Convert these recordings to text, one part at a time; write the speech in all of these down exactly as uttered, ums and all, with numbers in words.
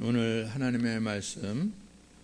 오늘 하나님의 말씀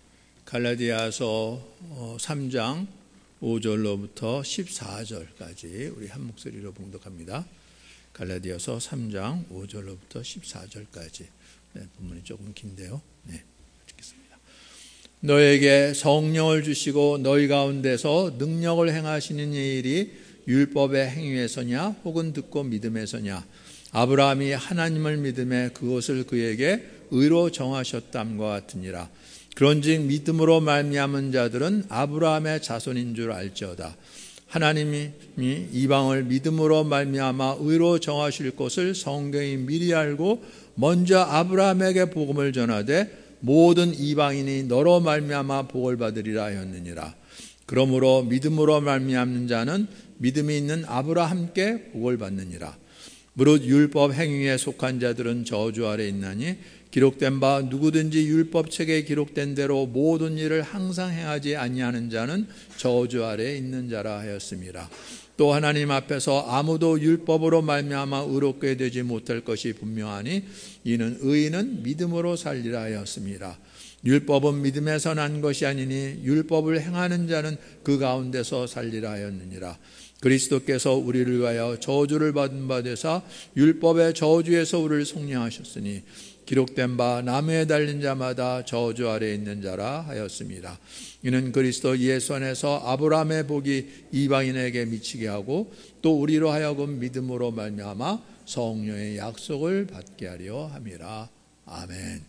갈라디아서 삼 장 오 절로부터 십사 절까지 우리 한 목소리로 봉독합니다. 갈라디아서 삼 장 오 절로부터 십사 절까지. 네, 본문이 조금 긴데요. 네, 읽겠습니다. 너에게 성령을 주시고 너희 가운데서 능력을 행하시는 이 일이 율법의 행위에서냐 혹은 듣고 믿음에서냐. 아브라함이 하나님을 믿음에 그것을 그에게 의로 정하셨담과 같으니라. 그런즉 믿음으로 말미암은 자들은 아브라함의 자손인 줄 알지어다. 하나님이 이방을 믿음으로 말미암아 의로 정하실 것을 성경이 미리 알고 먼저 아브라함에게 복음을 전하되 모든 이방인이 너로 말미암아 복을 받으리라 하였느니라. 그러므로 믿음으로 말미암는 자는 믿음이 있는 아브라함께 복을 받느니라. 무릇 율법 행위에 속한 자들은 저주 아래 있나니 기록된 바 누구든지 율법책에 기록된 대로 모든 일을 항상 행하지 아니하는 자는 저주 아래 있는 자라 하였습니다. 또 하나님 앞에서 아무도 율법으로 말미암아 의롭게 되지 못할 것이 분명하니 이는 의인은 믿음으로 살리라 하였습니다. 율법은 믿음에서 난 것이 아니니 율법을 행하는 자는 그 가운데서 살리라 하였느니라. 그리스도께서 우리를 위하여 저주를 받은 바 되사 율법의 저주에서 우리를 속량하셨으니 기록된 바 나무에 달린 자마다 저주 아래 있는 자라 하였습니다. 이는 그리스도 예수 안에서 아브라함의 복이 이방인에게 미치게 하고 또 우리로 하여금 믿음으로 말미암아 성령의 약속을 받게 하려 함이라. 아멘.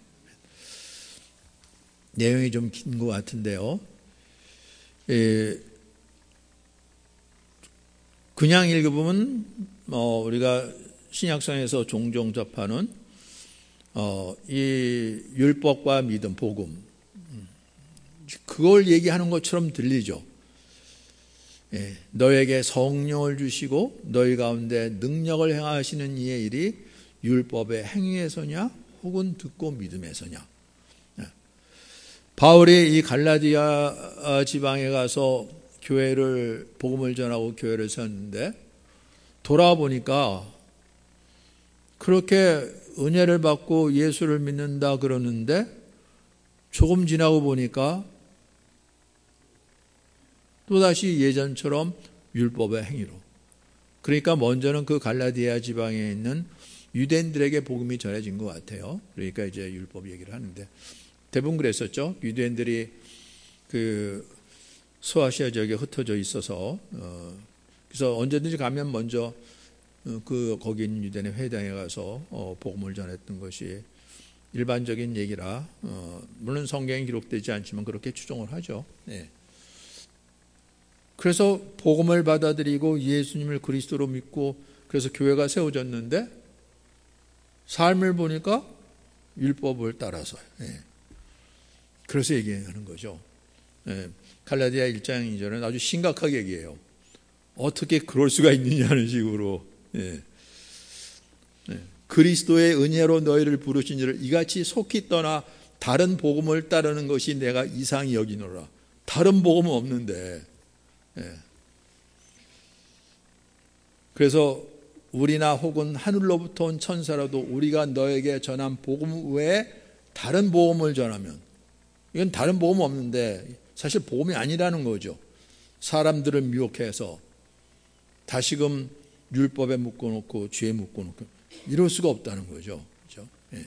내용이 좀 긴 것 같은데요. 예, 그냥 읽어보면 어, 우리가 신약성에서 종종 접하는 어, 이 율법과 믿음, 복음, 그걸 얘기하는 것처럼 들리죠. 예, 너에게 성령을 주시고 너희 가운데 능력을 행하시는 이의 일이 율법의 행위에서냐 혹은 듣고 믿음에서냐. 예. 바울이 이 갈라디아 지방에 가서 교회를 복음을 전하고 교회를 세웠는데 돌아보니까 그렇게 은혜를 받고 예수를 믿는다 그러는데 조금 지나고 보니까 또다시 예전처럼 율법의 행위로. 그러니까 먼저는 그 갈라디아 지방에 있는 유대인들에게 복음이 전해진 것 같아요. 그러니까 이제 율법 얘기를 하는데 대부분 그랬었죠. 유대인들이 그 소아시아 지역에 흩어져 있어서 어, 그래서 언제든지 가면 먼저 그 거기 있는 유대인의 회당에 가서 어, 복음을 전했던 것이 일반적인 얘기라 어, 물론 성경에 기록되지 않지만 그렇게 추정을 하죠. 네. 그래서 복음을 받아들이고 예수님을 그리스도로 믿고 그래서 교회가 세워졌는데 삶을 보니까 율법을 따라서 네. 그래서 얘기하는 거죠. 네. 갈라디아 일 장 이 절은 아주 심각하게 얘기해요. 어떻게 그럴 수가 있느냐는 식으로. 예. 예. 그리스도의 은혜로 너희를 부르신 이를 이같이 속히 떠나 다른 복음을 따르는 것이 내가 이상히 여기노라. 다른 복음은 없는데. 예. 그래서 우리나 혹은 하늘로부터 온 천사라도 우리가 너에게 전한 복음 외에 다른 복음을 전하면 이건 다른 복음 없는데 사실 복음이 아니라는 거죠. 사람들을 미혹해서 다시금 율법에 묶어놓고 죄에 묶어놓고 이럴 수가 없다는 거죠. 그렇죠? 예.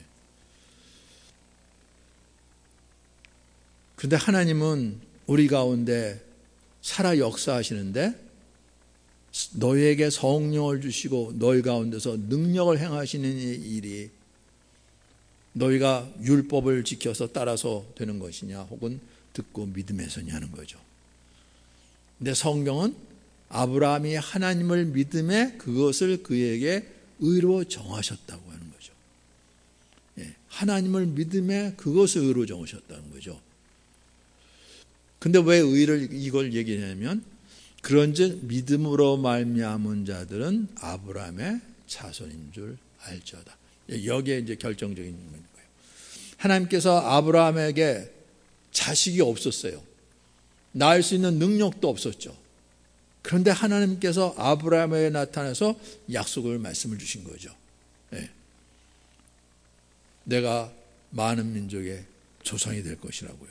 그런데 하나님은 우리 가운데 살아 역사하시는데 너희에게 성령을 주시고 너희 가운데서 능력을 행하시는 일이 너희가 율법을 지켜서 따라서 되는 것이냐 혹은 듣고 믿음에서냐 하는 거죠. 근데 성경은 아브라함이 하나님을 믿음에 그것을 그에게 의로 정하셨다고 하는 거죠. 예, 하나님을 믿음에 그것을 의로 정하셨다는 거죠. 근데 왜 의를 이걸 얘기하냐면 그런즉 믿음으로 말미암은 자들은 아브라함의 자손인 줄 알지어다. 여기에 이제 결정적인 거예요. 하나님께서 아브라함에게 자식이 없었어요. 낳을 수 있는 능력도 없었죠. 그런데 하나님께서 아브라함에게 나타나서 약속을 말씀을 주신 거죠. 네. 내가 많은 민족의 조상이 될 것이라고요.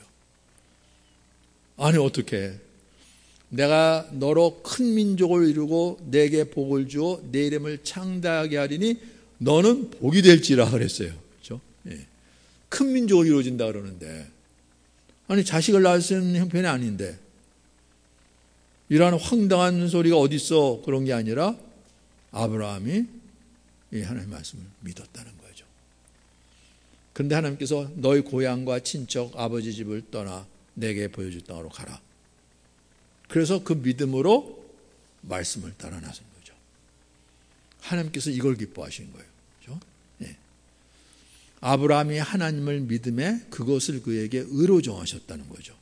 아니 어떻게 내가 너로 큰 민족을 이루고 내게 복을 주어 내 이름을 창대하게 하리니 너는 복이 될지라 그랬어요. 그렇죠? 예. 큰 민족을 이루어진다 그러는데 아니 자식을 낳을 수 있는 형편이 아닌데 이러한 황당한 소리가 어디 있어? 그런 게 아니라 아브라함이 이 하나님의 말씀을 믿었다는 거죠. 그런데 하나님께서 너희 고향과 친척 아버지 집을 떠나 내게 보여줄 땅으로 가라. 그래서 그 믿음으로 말씀을 따라 나선 거죠. 하나님께서 이걸 기뻐하신 거예요. 그렇죠? 예. 아브라함이 하나님을 믿음에 그것을 그에게 의로 정하셨다는 거죠.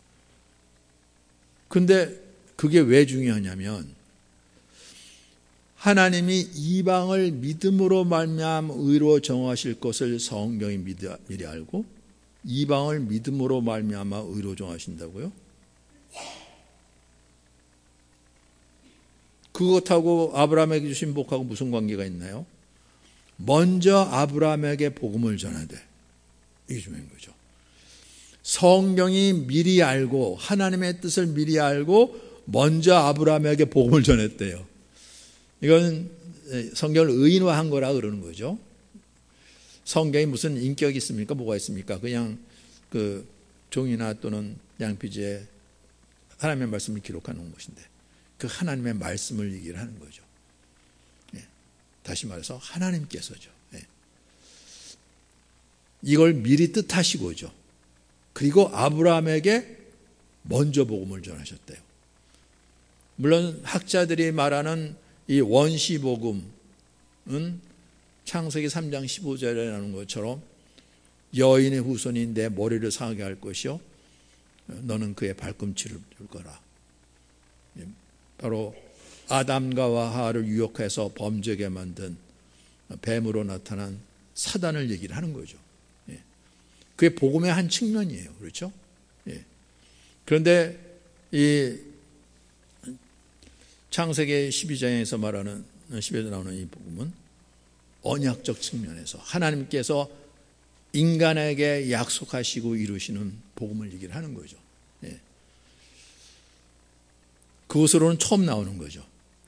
그런데 그게 왜 중요하냐면 하나님이 이방을 믿음으로 말미암아 의로 정하실 것을 성경이 미리 알고 이방을 믿음으로 말미암아 의로 정하신다고요? 그것하고 아브라함에게 주신 복하고 무슨 관계가 있나요? 먼저 아브라함에게 복음을 전하되 이게 중요한 거죠. 성경이 미리 알고 하나님의 뜻을 미리 알고 먼저 아브라함에게 복음을 전했대요. 이건 성경을 의인화한 거라 그러는 거죠. 성경이 무슨 인격이 있습니까? 뭐가 있습니까? 그냥 그 종이나 또는 양피지에 하나님의 말씀을 기록하는 것인데 그 하나님의 말씀을 얘기를 하는 거죠. 예. 다시 말해서 하나님께서죠. 예. 이걸 미리 뜻하시고죠. 그리고 아브라함에게 먼저 복음을 전하셨대요. 물론 학자들이 말하는 이 원시복음은 창세기 삼 장 십오 절에 나오는 것처럼 여인의 후손이 내 머리를 상하게 할 것이요 너는 그의 발꿈치를 줄 거라. 바로 아담과 하와를 유혹해서 범죄게 만든 뱀으로 나타난 사단을 얘기를 하는 거죠. 그게 복음의 한 측면이에요. 그렇죠? 그런데 이 창세기 십이 장에서 말하는 십이 절 나오는 이 복음은 언약적 측면에서 하나님께서 인간에게 약속하시고 이루시는 복음을 얘기를 하는 거죠. 예. 그것으로는 처음 나오는 거죠.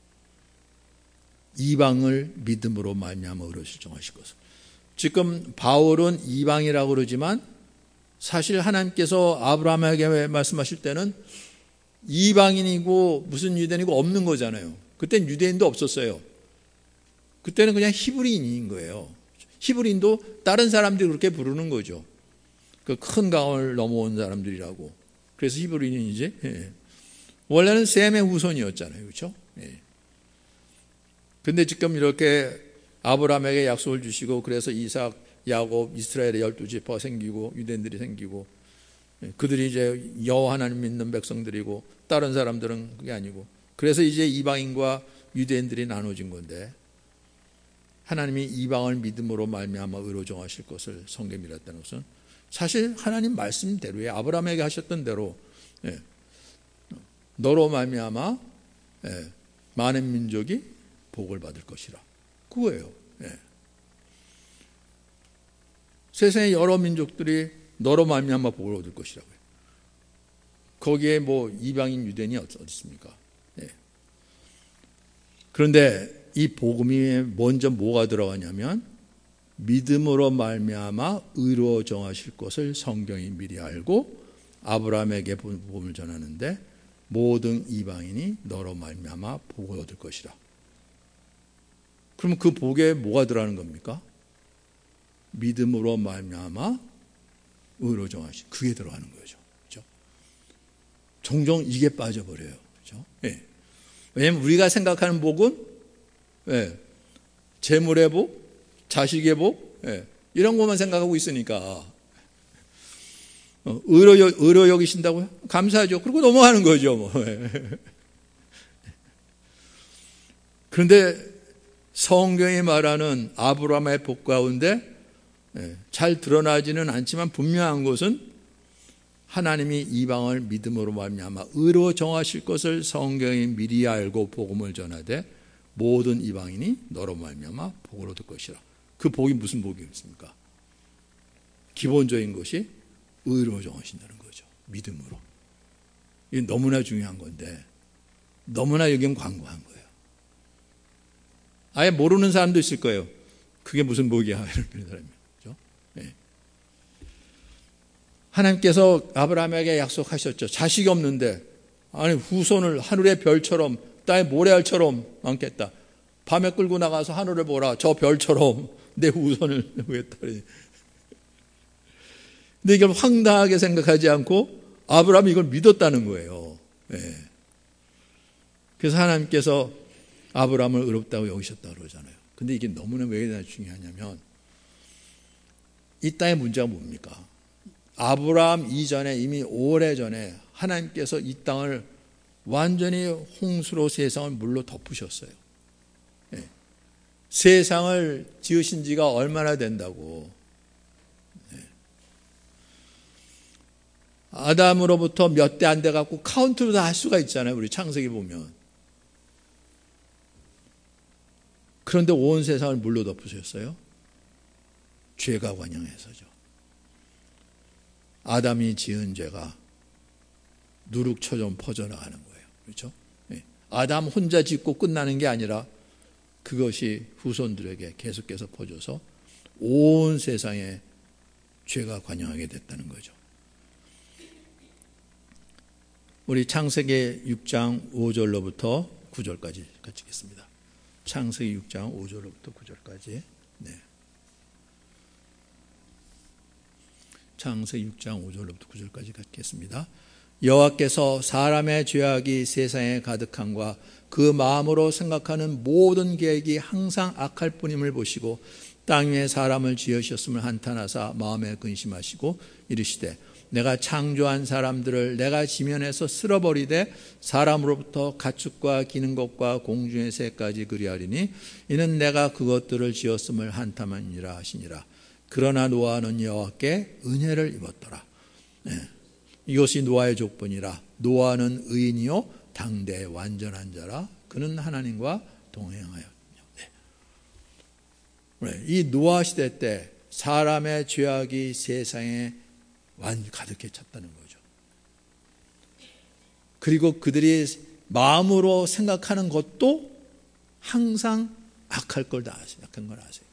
이방을 믿음으로 말미암아 의로 실정하실 것을. 지금 바울은 이방이라고 그러지만 사실 하나님께서 아브라함에게 말씀하실 때는 이방인이고 무슨 유대인이고 없는 거잖아요. 그때는 유대인도 없었어요. 그때는 그냥 히브리인인 거예요. 히브리인도 다른 사람들이 그렇게 부르는 거죠. 그 큰 강을 넘어온 사람들이라고. 그래서 히브리인이지. 예. 원래는 셈의 후손이었잖아요. 그렇죠? 예. 근데 지금 이렇게 아브라함에게 약속을 주시고 그래서 이삭, 야곱, 이스라엘의 열두 지파가 생기고 유대인들이 생기고 그들이 이제 여호와 하나님 믿는 백성들이고 다른 사람들은 그게 아니고 그래서 이제 이방인과 유대인들이 나눠진 건데 하나님이 이방을 믿음으로 말미암아 의로 정하실 것을 성경에 미뤘다는 것은 사실 하나님 말씀대로에 아브라함에게 하셨던 대로 예, 너로 말미암아 예, 많은 민족이 복을 받을 것이라 그거예요. 예. 세상의 여러 민족들이 너로 말미암아 복을 얻을 것이라고요. 거기에 뭐 이방인 유대인이 어디 있습니까? 예. 그런데 이 복음이 먼저 뭐가 들어가냐면 믿음으로 말미암아 의로 정하실 것을 성경이 미리 알고 아브라함에게 복음을 전하는데 모든 이방인이 너로 말미암아 복을 얻을 것이라. 그러면 그 복에 뭐가 들어가는 겁니까? 믿음으로 말미암아 의로 정하신 그게 들어가는 거죠. 그렇죠? 종종 이게 빠져버려요. 그렇죠? 예. 왜냐하면 우리가 생각하는 복은 예. 재물의 복, 자식의 복 예. 이런 것만 생각하고 있으니까 어, 의로, 의로 여기신다고요? 감사하죠. 그리고 넘어가는 거죠. 뭐. 그런데 성경이 말하는 아브라함의 복 가운데 잘 드러나지는 않지만 분명한 것은 하나님이 이방을 믿음으로 말미암아 의로 정하실 것을 성경이 미리 알고 복음을 전하되 모든 이방인이 너로 말미암아 복을 얻을 것이라. 그 복이 무슨 복이겠습니까? 기본적인 것이 의로 정하신다는 거죠. 믿음으로. 이게 너무나 중요한 건데 너무나 여긴 광고한 거예요. 아예 모르는 사람도 있을 거예요. 그게 무슨 복이야 이런 사람이. 그렇죠? 네. 하나님께서 아브라함에게 약속하셨죠. 자식이 없는데 아니 후손을 하늘의 별처럼 땅의 모래알처럼 많겠다. 밤에 끌고 나가서 하늘을 보라. 저 별처럼 내 후손을 보겠다. 근데 이걸 황당하게 생각하지 않고 아브라함이 이걸 믿었다는 거예요. 네. 그래서 하나님께서 아브라함을 의롭다고 여기셨다고 그러잖아요. 근데 이게 너무나 왜 중요하냐면 이 땅의 문제가 뭡니까? 아브라함 이전에 이미 오래전에 하나님께서 이 땅을 완전히 홍수로 세상을 물로 덮으셨어요. 네. 세상을 지으신 지가 얼마나 된다고. 네. 아담으로부터 몇 대 안 돼 갖고 카운트로 다 할 수가 있잖아요. 우리 창세기 보면. 그런데 온 세상을 물로 덮으셨어요. 죄가 관영해서죠. 아담이 지은 죄가 누룩처럼 퍼져나가는 거예요. 그렇죠? 네. 아담 혼자 짓고 끝나는 게 아니라 그것이 후손들에게 계속해서 퍼져서 온 세상에 죄가 관영하게 됐다는 거죠. 우리 창세기 육 장 오 절로부터 구 절까지 같이 읽겠습니다. 창세기 육 장 오 절로부터 구 절까지. 네. 창세기 육 장 오 절로부터 구 절까지 갖겠습니다. 여호와께서 사람의 죄악이 세상에 가득함과 그 마음으로 생각하는 모든 계획이 항상 악할 뿐임을 보시고 땅 위에 사람을 지으셨음을 한탄하사 마음에 근심하시고 이르시되 내가 창조한 사람들을 내가 지면에서 쓸어버리되 사람으로부터 가축과 기는 것과 공중의 새까지 그리하리니 이는 내가 그것들을 지었음을 한탄하니라 하시니라. 그러나 노아는 여호와께 은혜를 입었더라. 네. 이것이 노아의 족본이라. 노아는 의인이요 당대 완전한 자라. 그는 하나님과 동행하였. 네. 이 노아 시대 때 사람의 죄악이 세상에 완 가득해 찼다는 거죠. 그리고 그들이 마음으로 생각하는 것도 항상 악할 걸 다 아세요. 악한 걸 아세요.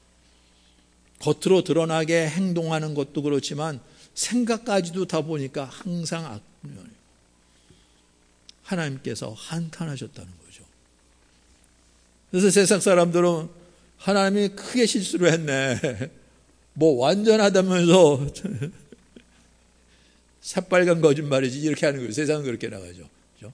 겉으로 드러나게 행동하는 것도 그렇지만 생각까지도 다 보니까 항상 악이에요. 하나님께서 한탄하셨다는 거죠. 그래서 세상 사람들은 하나님이 크게 실수를 했네. 뭐 완전하다면서 새빨간 거짓말이지 이렇게 하는 거예요. 세상은 그렇게 나가죠. 그렇죠?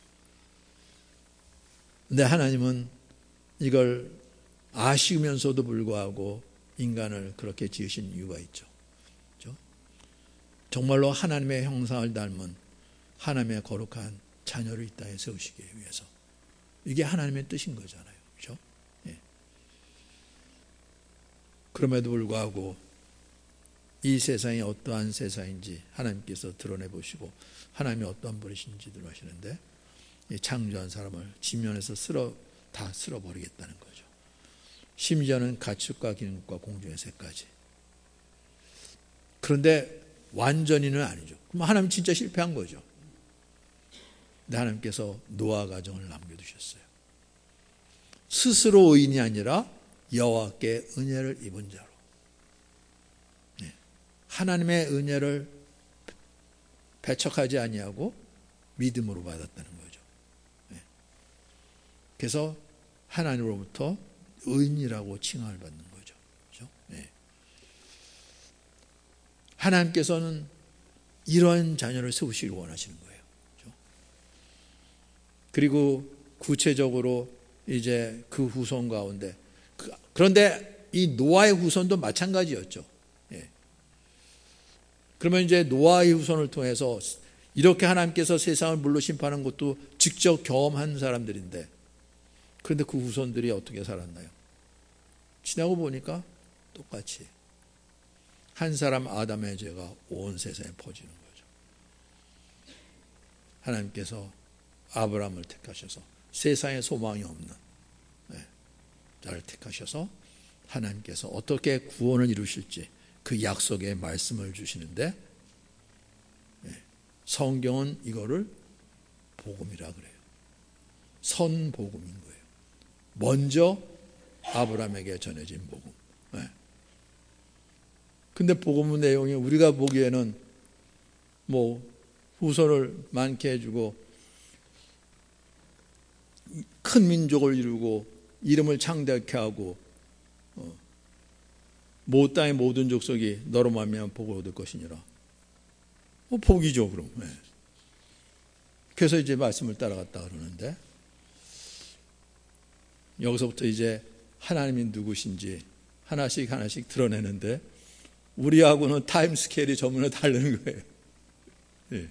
근데 하나님은 이걸 아시면서도 불구하고 인간을 그렇게 지으신 이유가 있죠. 그렇죠? 정말로 하나님의 형상을 닮은 하나님의 거룩한 자녀를 이 땅에 세우시기 위해서. 이게 하나님의 뜻인 거잖아요. 그렇죠? 예. 그럼에도 불구하고 이 세상이 어떠한 세상인지 하나님께서 드러내 보시고 하나님이 어떠한 분이신지도 하시는데 창조한 사람을 지면에서 쓸어 다 쓸어버리겠다는 거죠. 심지어는 가축과 기능과 공중의 새까지. 그런데 완전히는 아니죠. 그럼 하나님 진짜 실패한 거죠. 근데 하나님께서 노아 가정을 남겨두셨어요. 스스로 의인이 아니라 여호와께 은혜를 입은 자로. 네. 하나님의 은혜를 배척하지 아니하고 믿음으로 받았다는 거죠. 네. 그래서 하나님으로부터 의인이라고 칭함을 받는 거죠. 그렇죠? 네. 하나님께서는 이런 자녀를 세우시길 원하시는 거예요. 그렇죠? 그리고 구체적으로 이제 그 후손 가운데 그런데 이 노아의 후손도 마찬가지였죠. 예. 그러면 이제 노아의 후손을 통해서 이렇게 하나님께서 세상을 물로 심판한 것도 직접 경험한 사람들인데 그런데 그 후손들이 어떻게 살았나요? 지나고 보니까 똑같이 한 사람 아담의 죄가 온 세상에 퍼지는 거죠. 하나님께서 아브라함을 택하셔서 세상에 소망이 없는 자를 택하셔서 하나님께서 어떻게 구원을 이루실지 그 약속의 말씀을 주시는데 성경은 이거를 복음이라 그래요. 선복음인 거예요. 먼저 아브라함에게 전해진 복음. 네. 근데 복음 내용이 우리가 보기에는 뭐 후손을 많게 해주고 큰 민족을 이루고 이름을 창대케 하고 어, 모 땅의 모든 족속이 너로 말미암아 복을 얻을 것이니라. 뭐 복이죠, 그럼. 네. 그래서 이제 말씀을 따라갔다 그러는데 여기서부터 이제 하나님이 누구신지 하나씩 하나씩 드러내는데 우리하고는 타임 스케일이 전혀 다른 거예요. 네.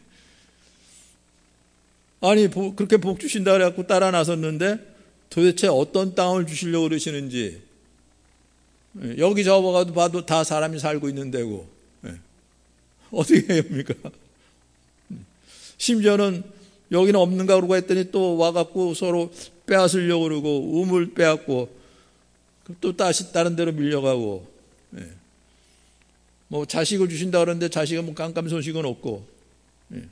아니 그렇게 복 주신다 그래갖고 따라 나섰는데 도대체 어떤 땅을 주시려고 그러시는지 네. 여기 저기 봐도 다 사람이 살고 있는 데고 네. 어떻게 해야 합니까? 심지어는 여기는 없는가 그러고 했더니 또 와갖고 서로 빼앗으려고 그러고 우물 빼앗고 또 다시 다른 데로 밀려가고 예. 뭐 자식을 주신다 그러는데 자식은 뭐 깜깜 소식은 없고 예.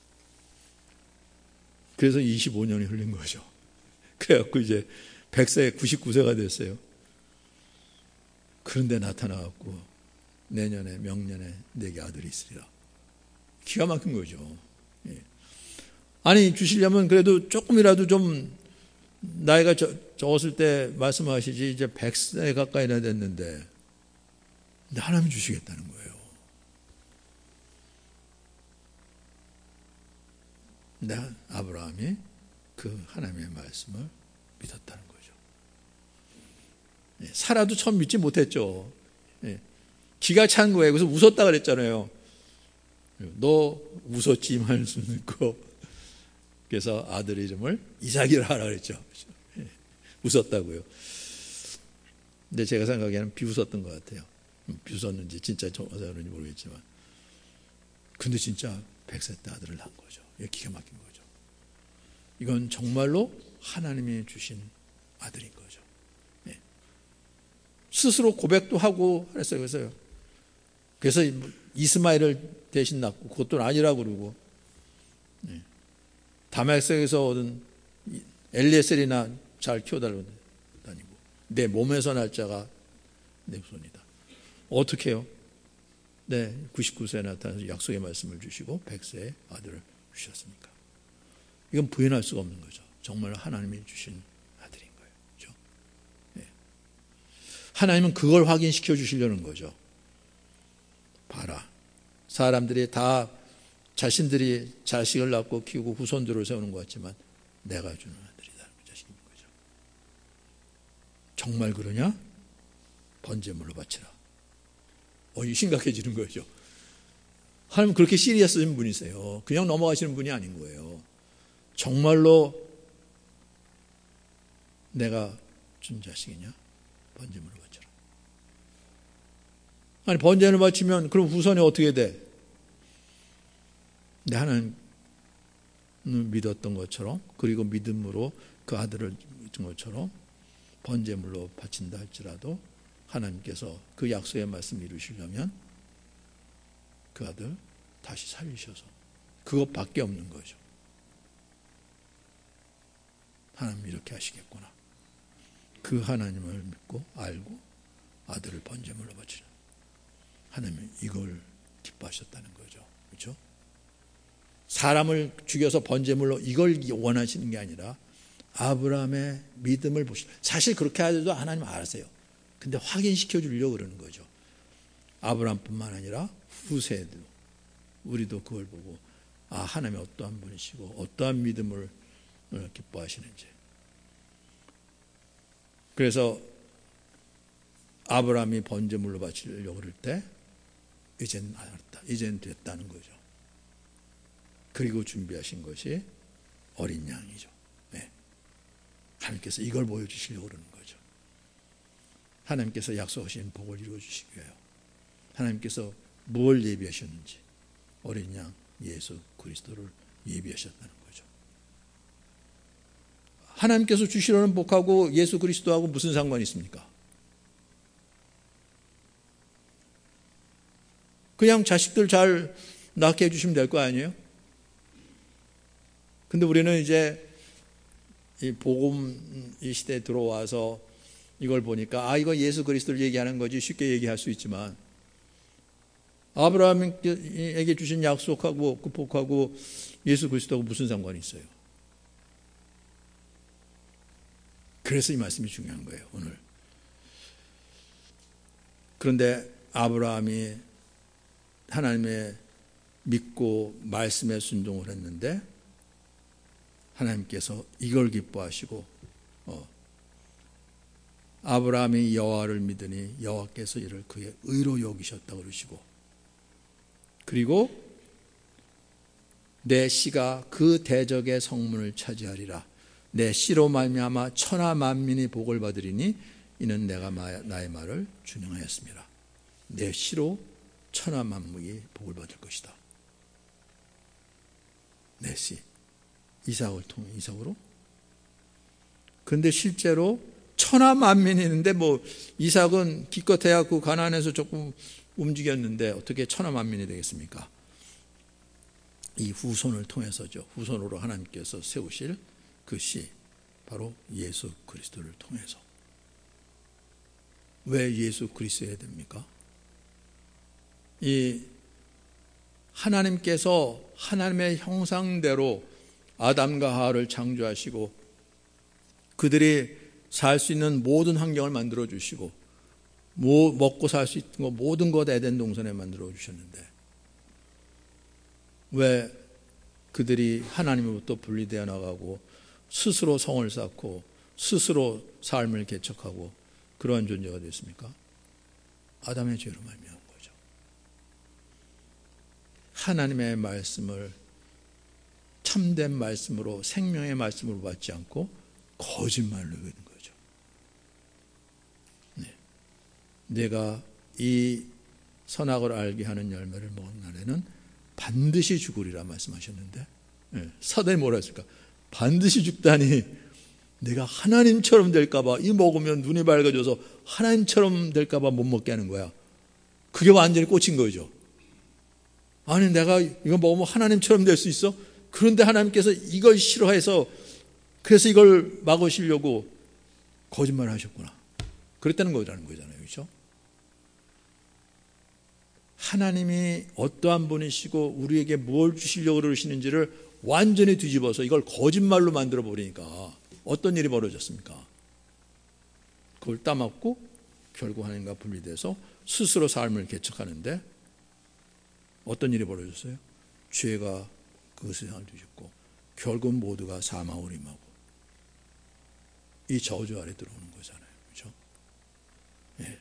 그래서 이십오 년이 흘린 거죠. 그래갖고 이제 백 세 구십구 세가 됐어요. 그런데 나타나갖고 내년에 명년에 내게 아들이 있으리라. 기가 막힌 거죠. 예. 아니 주시려면 그래도 조금이라도 좀 나이가 저, 적었을 때 말씀하시지 이제 백 세 가까이나 됐는데 하나님이 주시겠다는 거예요. 근데 아브라함이 그 하나님의 말씀을 믿었다는 거죠. 예, 사라도 처음 믿지 못했죠. 예, 기가 찬 거예요. 그래서 웃었다 그랬잖아요. 너 웃었지만 웃고 그래서 아들 이름을 이삭이라 하라 그랬죠. 예, 웃었다고요. 근데 제가 생각에는 비웃었던 것 같아요. 비웃었는지 진짜 저런지 모르겠지만 근데 진짜 백 세 때 아들을 낳은 거죠. 이게 기가 막힌 거죠. 이건 정말로 하나님이 주신 아들인 거죠. 예. 스스로 고백도 하고 그랬어요. 그래서 그래서 이스마엘을 대신 낳고 그것도 아니라고 그러고 예. 다메섹에서 얻은 엘리에셀이나 잘 키워달라고 다니고 내 몸에서 날 자가 내 후손이다. 어떻게 해요? 네, 구십구 세에 나타나서 약속의 말씀을 주시고 백 세의 아들을 주셨으니까 이건 부인할 수가 없는 거죠. 정말 하나님이 주신 아들인 거예요. 그렇죠? 네. 하나님은 그걸 확인시켜 주시려는 거죠. 봐라. 사람들이 다 자신들이 자식을 낳고 키우고 후손들을 세우는 것 같지만 내가 주는 아들이다. 그 자식인 거죠. 정말 그러냐? 번제물로 바치라. 어, 이 심각해지는 거죠. 하나님 그렇게 시리어스한 분이세요. 그냥 넘어가시는 분이 아닌 거예요. 정말로 내가 준 자식이냐? 번제물로 바쳐라. 아니 번제를 바치면 그럼 후손이 어떻게 돼? 내 하나님 믿었던 것처럼 그리고 믿음으로 그 아들을 준 것처럼 번제물로 바친다 할지라도 하나님께서 그 약속의 말씀을 이루시려면 그 아들 다시 살리셔서 그것밖에 없는 거죠. 하나님 이렇게 하시겠구나. 그 하나님을 믿고 알고 아들을 번제물로 바치는 하나님은 이걸 기뻐하셨다는 거죠. 그렇죠? 사람을 죽여서 번제물로 이걸 원하시는 게 아니라 아브라함의 믿음을 보시는 사실 그렇게 하셔도 하나님 알아세요. 근데 확인시켜 주려고 그러는 거죠. 아브라함뿐만 아니라 후세도 우리도 그걸 보고 아 하나님이 어떠한 분이시고 어떠한 믿음을 기뻐하시는지. 그래서 아브라함이 번제물로 바치려고 그럴 때 이제는 알았다. 이제는 됐다는 거죠. 그리고 준비하신 것이 어린 양이죠. 네. 하나님께서 이걸 보여주시려고 그러는 거죠. 하나님께서 약속하신 복을 이루어주시기 위하여 하나님께서 뭘 예비하셨는지 어린 양 예수 그리스도를 예비하셨다는 거죠. 하나님께서 주시려는 복하고 예수 그리스도하고 무슨 상관이 있습니까? 그냥 자식들 잘 낳게 해주시면 될 거 아니에요? 근데 우리는 이제 이 복음 이 시대에 들어와서 이걸 보니까 아 이거 예수 그리스도를 얘기하는 거지 쉽게 얘기할 수 있지만 아브라함에게 주신 약속하고 그 복하고 예수 그리스도하고 무슨 상관이 있어요? 그래서 이 말씀이 중요한 거예요 오늘. 그런데 아브라함이 하나님의 믿고 말씀에 순종을 했는데 하나님께서 이걸 기뻐하시고 어, 아브라함이 여호와를 믿으니 여호와께서 이를 그의 의로 여기셨다 그러시고 그리고 내 씨가 그 대적의 성문을 차지하리라. 내 씨로 말미암아 천하 만민이 복을 받으리니 이는 내가 나의 말을 준행하였습니다. 내 씨로 천하 만민이 복을 받을 것이다. 내 씨. 이삭을 통해 이삭으로. 그런데 실제로 천하 만민이 있는데 뭐 이삭은 기껏해야 그 가나안에서 조금 움직였는데 어떻게 천하 만민이 되겠습니까? 이 후손을 통해서죠. 후손으로 하나님께서 세우실 그 씨 바로 예수 그리스도를 통해서. 왜 예수 그리스도여야 됩니까? 이 하나님께서 하나님의 형상대로 아담과 하와를 창조하시고 그들이 살 수 있는 모든 환경을 만들어 주시고 뭐 먹고 살 수 있는 거 모든 것 에덴 동산에 만들어 주셨는데 왜 그들이 하나님으로부터 분리되어 나가고 스스로 성을 쌓고 스스로 삶을 개척하고 그러한 존재가 됐습니까? 아담의 죄로 말미암은 거죠. 하나님의 말씀을 참된 말씀으로 생명의 말씀으로 받지 않고 거짓말로 여기는 거죠. 네. 내가 이 선악을 알게 하는 열매를 먹은 날에는 반드시 죽으리라 말씀하셨는데 네. 사단이 뭐라 했을까? 반드시 죽다니 내가 하나님처럼 될까 봐 이 먹으면 눈이 밝아져서 하나님처럼 될까 봐 못 먹게 하는 거야. 그게 완전히 꽂힌 거죠. 아니 내가 이거 먹으면 하나님처럼 될 수 있어? 그런데 하나님께서 이걸 싫어해서 그래서 이걸 막으시려고 거짓말을 하셨구나. 그랬다는 거라는 거잖아요. 그렇죠? 하나님이 어떠한 분이시고 우리에게 뭘 주시려고 그러시는지를 완전히 뒤집어서 이걸 거짓말로 만들어 버리니까 어떤 일이 벌어졌습니까? 그걸 따먹고 결국 하나님과 분리돼서 스스로 삶을 개척하는데 어떤 일이 벌어졌어요? 죄가 그 세상을 뒤집고 결국 모두가 사망을 임하고 이 저주 아래 들어오는 거잖아요. 그렇죠? 예.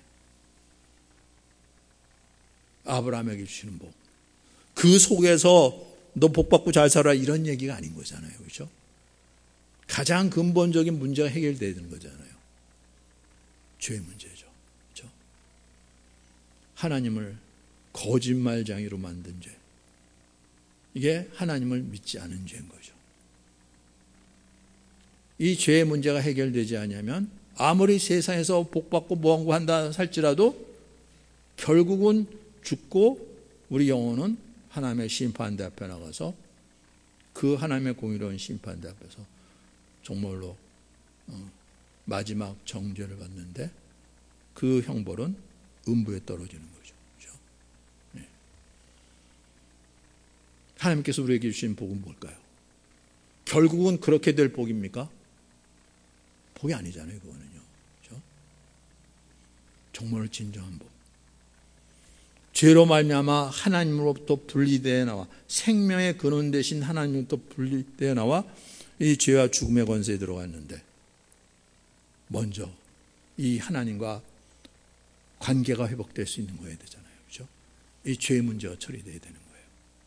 아브라함에게 주시는 복. 그 속에서 너 복 받고 잘 살아 이런 얘기가 아닌 거잖아요. 그렇죠? 가장 근본적인 문제가 해결돼야 되는 거잖아요. 죄의 문제죠. 그렇죠? 하나님을 거짓말쟁이로 만든 죄. 이게 하나님을 믿지 않은 죄인 거죠. 이 죄의 문제가 해결되지 않으면 아무리 세상에서 복받고 뭐하고 한다 할지라도 결국은 죽고 우리 영혼은 하나님의 심판대 앞에 나가서 그 하나님의 공의로운 심판대 앞에서 정말로 마지막 정죄를 받는데 그 형벌은 음부에 떨어지는 거죠. 그렇죠? 네. 하나님께서 우리에게 주신 복은 뭘까요? 결국은 그렇게 될 복입니까? 복이 아니잖아요. 그거는요. 그렇죠? 정말 진정한 복. 죄로 말미암아 하나님으로부터 분리되어 나와 생명의 근원 대신 하나님으로부터 분리되어 나와 이 죄와 죽음의 권세에 들어갔는데 먼저 이 하나님과 관계가 회복될 수 있는 거여야 되잖아요. 그렇죠? 이 죄의 문제가 처리돼야 되는 거예요.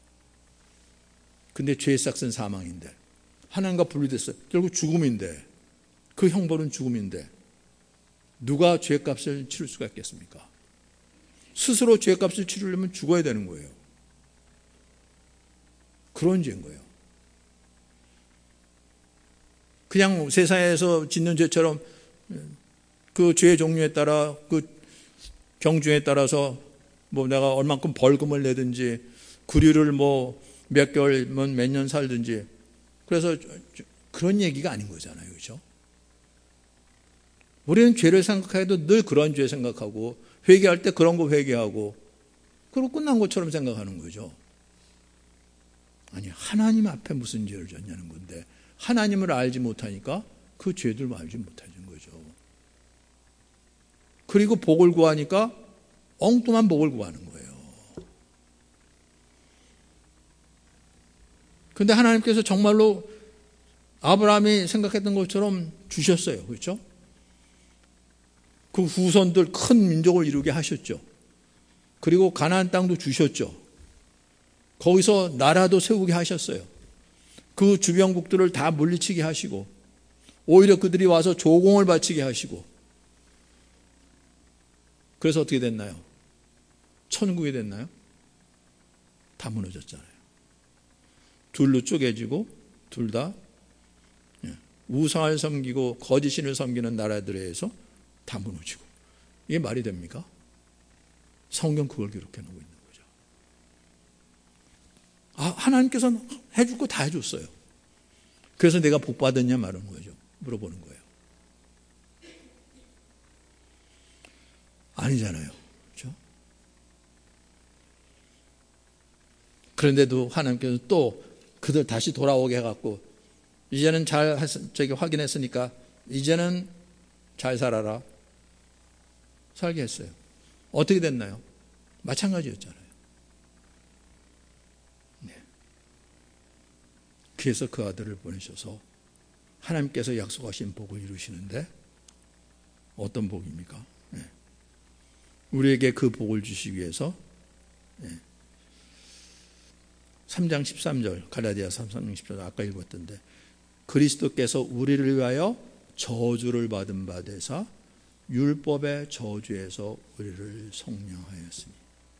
근데 죄의 싹은 사망인데 하나님과 분리됐어요. 결국 죽음인데 그 형벌은 죽음인데 누가 죄값을 치를 수가 있겠습니까? 스스로 죄값을 치르려면 죽어야 되는 거예요. 그런 죄인 거예요. 그냥 세상에서 짓는 죄처럼 그 죄의 종류에 따라 그 경주에 따라서 뭐 내가 얼만큼 벌금을 내든지 구류를 뭐 몇 개월면 몇 년 살든지, 그래서 그런 얘기가 아닌 거잖아요. 그렇죠? 우리는 죄를 생각해도 늘 그런 죄 생각하고, 회개할 때 그런 거 회개하고, 그리고 끝난 것처럼 생각하는 거죠. 아니, 하나님 앞에 무슨 죄를 졌냐는 건데, 하나님을 알지 못하니까 그 죄들 알지 못하는 거죠. 그리고 복을 구하니까 엉뚱한 복을 구하는 거예요. 그런데 하나님께서 정말로 아브라함이 생각했던 것처럼 주셨어요. 그렇죠? 그 후손들 큰 민족을 이루게 하셨죠. 그리고 가나안 땅도 주셨죠. 거기서 나라도 세우게 하셨어요. 그 주변국들을 다 물리치게 하시고, 오히려 그들이 와서 조공을 바치게 하시고, 그래서 어떻게 됐나요? 천국이 됐나요? 다 무너졌잖아요. 둘로 쪼개지고 둘 다 우상을 섬기고 거짓신을 섬기는 나라들에 의해서 다 무너지고. 이게 말이 됩니까? 성경 그걸 기록해 놓고 있는 거죠. 아, 하나님께서는 해줄 거 다 해줬어요. 그래서 내가 복 받았냐 말하는 거죠. 물어보는 거예요. 아니잖아요. 그렇죠? 그런데도 하나님께서 또 그들 다시 돌아오게 해갖고, 이제는 잘 저기 확인했으니까 이제는 잘 살아라. 살게 했어요. 어떻게 됐나요? 마찬가지였잖아요. 네. 그래서 그 아들을 보내셔서 하나님께서 약속하신 복을 이루시는데, 어떤 복입니까? 네. 우리에게 그 복을 주시기 위해서 네. 삼 장 십삼 절, 갈라디아 삼 장 십삼 절 아까 읽었던데, 그리스도께서 우리를 위하여 저주를 받은 바 되사 율법의 저주에서 우리를 성령하였으니.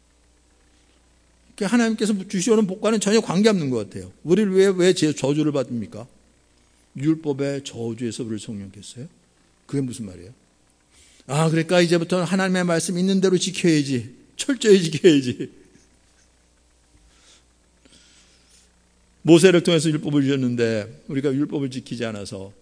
그러니까 하나님께서 주시오는 복과는 전혀 관계없는 것 같아요. 우리를 왜, 왜 저주를 받습니까? 율법의 저주에서 우리를 성령했어요? 그게 무슨 말이에요? 아, 그러니까 이제부터는 하나님의 말씀 있는 대로 지켜야지. 철저히 지켜야지. 모세를 통해서 율법을 주셨는데 우리가 율법을 지키지 않아서.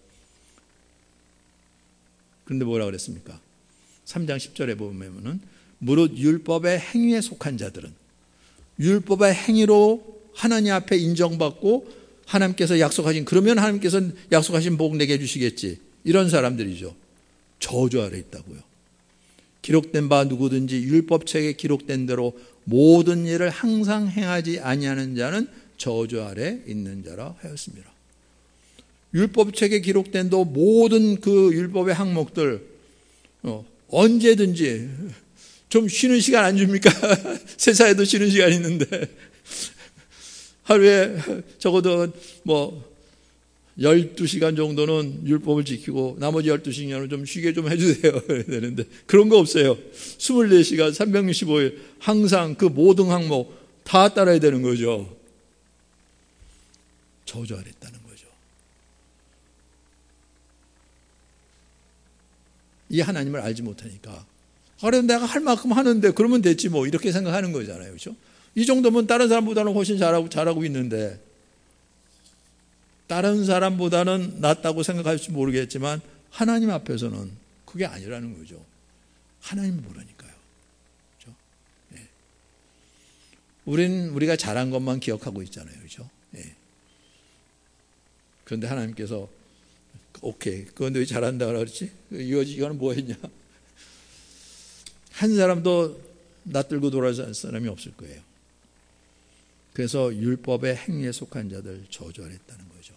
그런데 뭐라 그랬습니까? 삼 장 십 절에 보면은 무릇 율법의 행위에 속한 자들은, 율법의 행위로 하나님 앞에 인정받고 하나님께서 약속하신, 그러면 하나님께서 약속하신 복 내게 해주시겠지, 이런 사람들이죠. 저주 아래 있다고요. 기록된 바 누구든지 율법책에 기록된 대로 모든 일을 항상 행하지 아니하는 자는 저주 아래 있는 자라 하였습니다. 율법책에 기록된 도 모든 그 율법의 항목들 어, 언제든지 좀 쉬는 시간 안 줍니까? 세상에도 쉬는 시간 있는데 하루에 적어도 뭐 열두 시간 정도는 율법을 지키고 나머지 열두 시간은 좀 쉬게 좀 해주세요. 그래야 되는데 그런 거 없어요. 이십사 시간 삼백육십오 일 항상 그 모든 항목 다 따라야 되는 거죠. 저주 아래 있다는 거죠. 이 하나님을 알지 못하니까, 그래 내가 할 만큼 하는데 그러면 됐지 뭐, 이렇게 생각하는 거잖아요. 그렇죠? 이 정도면 다른 사람보다는 훨씬 잘하고 잘하고 있는데, 다른 사람보다는 낫다고 생각할지 모르겠지만 하나님 앞에서는 그게 아니라는 거죠. 하나님을 모르니까요. 그렇죠? 네. 우린 우리가 잘한 것만 기억하고 있잖아요. 그렇죠? 네. 그런데 하나님께서 오케이, 그건 왜 잘한다 그러지? 이거, 이거는 뭐 했냐? 한 사람도 낯들고 돌아가는 사람이 없을 거예요. 그래서 율법의 행위에 속한 자들 저주하랬다는 거죠.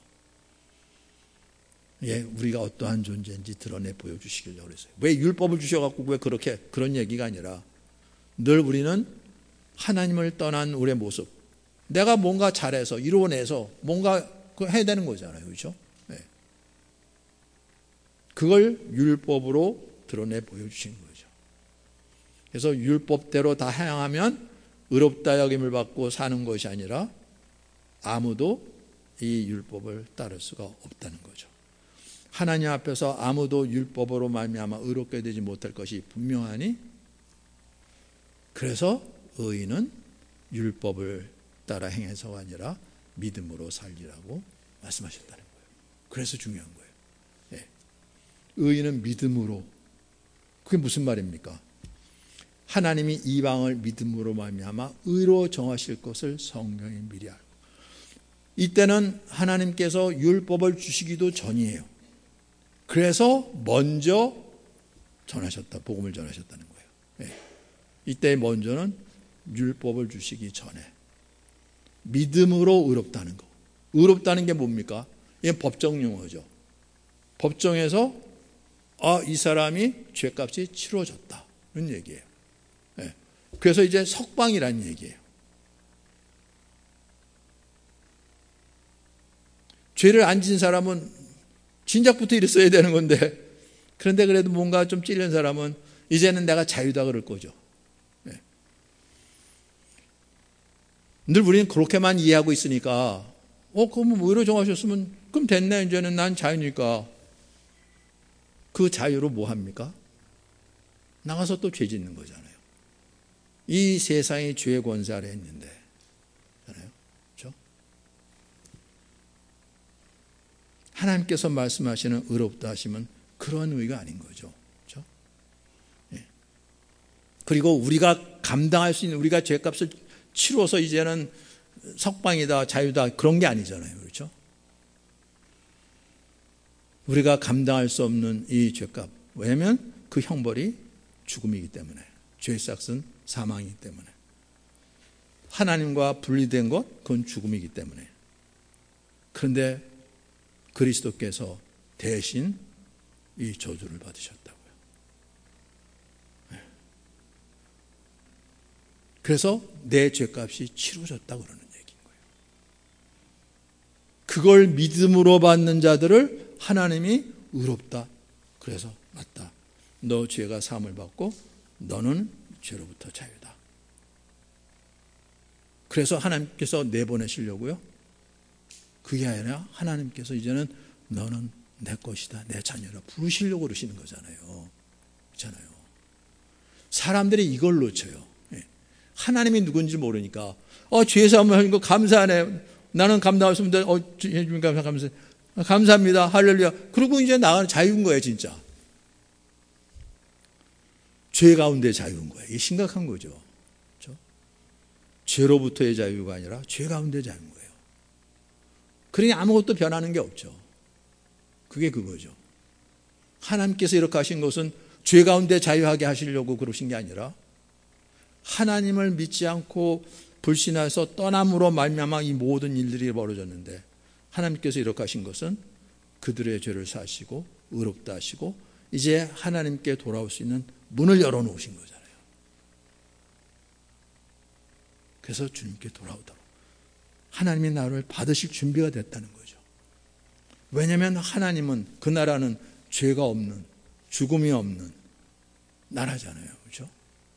예, 우리가 어떠한 존재인지 드러내 보여주시기를 그랬어요. 왜 율법을 주셔갖고 왜 그렇게, 그런 얘기가 아니라 늘 우리는 하나님을 떠난 우리의 모습, 내가 뭔가 잘해서 이루어내서 뭔가 해야 되는 거잖아요. 그렇죠? 네. 그걸 율법으로 드러내 보여주시는 거죠. 그래서 율법대로 다 행하면 의롭다 여김을 받고 사는 것이 아니라 아무도 이 율법을 따를 수가 없다는 거죠. 하나님 앞에서 아무도 율법으로 말미암아 의롭게 되지 못할 것이 분명하니, 그래서 의인은 율법을 따라 행해서가 아니라 믿음으로 살리라고 말씀하셨다는 거예요. 그래서 중요한 거예요. 예. 의인은 믿음으로. 그게 무슨 말입니까? 하나님이 이방을 믿음으로 말미암아 의로 정하실 것을 성경이 미리 알고, 이때는 하나님께서 율법을 주시기도 전이에요. 그래서 먼저 전하셨다, 복음을 전하셨다는 거예요. 예. 이때 먼저는 율법을 주시기 전에 믿음으로 의롭다는 거. 의롭다는 게 뭡니까? 이게 법정 용어죠. 법정에서 아, 이 사람이 죄값이 치러졌다는 얘기예요. 예. 그래서 이제 석방이라는 얘기예요. 죄를 안 진 사람은 진작부터 이랬어야 되는 건데, 그런데 그래도 뭔가 좀 찔린 사람은 이제는 내가 자유다 그럴 거죠. 네. 늘 우리는 그렇게만 이해하고 있으니까 어 그럼 의로 정하셨으면 그럼 됐네, 이제는 난 자유니까. 그 자유로 뭐 합니까? 나가서 또 죄 짓는 거잖아요. 이 세상이 죄의 권세 아래 있는데, 그렇죠? 하나님께서 말씀하시는 의롭다 하시면 그런 의가 아닌 거죠. 그렇죠? 예. 그리고 우리가 감당할 수 있는, 우리가 죄값을 치러서 이제는 석방이다, 자유다, 그런 게 아니잖아요. 그렇죠? 우리가 감당할 수 없는 이 죄값. 왜냐하면 그 형벌이 죽음이기 때문에, 죄삭은 사망이기 때문에, 하나님과 분리된 것, 그건 죽음이기 때문에. 그런데 그리스도께서 대신 이 저주를 받으셨다고요. 그래서 내 죄값이 치러졌다고 그러는 얘기인 거예요. 그걸 믿음으로 받는 자들을 하나님이 의롭다. 그래서 맞다. 너 죄가 사함을 받고 너는 죄로부터 자유다. 그래서 하나님께서 내보내시려고요. 그게 아니라 하나님께서 이제는 너는 내 것이다, 내 자녀라 부르시려고 그러시는 거잖아요. 그렇잖아요. 사람들이 이걸 놓쳐요. 하나님이 누군지 모르니까 어, 죄 사함을 하는 거 감사하네. 나는 감당할 수 없는데 어, 해주님 감사, 감사합니다. 할렐루야. 그리고 이제 나가는 자유인 거예요, 진짜. 죄 가운데 자유인 거예요. 이게 심각한 거죠. 그렇죠? 죄로부터의 자유가 아니라 죄 가운데 자유인 거예요. 그러니 아무것도 변하는 게 없죠. 그게 그거죠. 하나님께서 이렇게 하신 것은 죄 가운데 자유하게 하시려고 그러신 게 아니라 하나님을 믿지 않고 불신해서 떠남으로 말미암아 이 모든 일들이 벌어졌는데, 하나님께서 이렇게 하신 것은 그들의 죄를 사시고 의롭다 하시고 이제 하나님께 돌아올 수 있는 문을 열어놓으신 거잖아요. 그래서 주님께 돌아오도록 하나님이 나를 받으실 준비가 됐다는 거죠. 왜냐하면 하나님은, 그 나라는 죄가 없는, 죽음이 없는 나라잖아요. 그렇죠?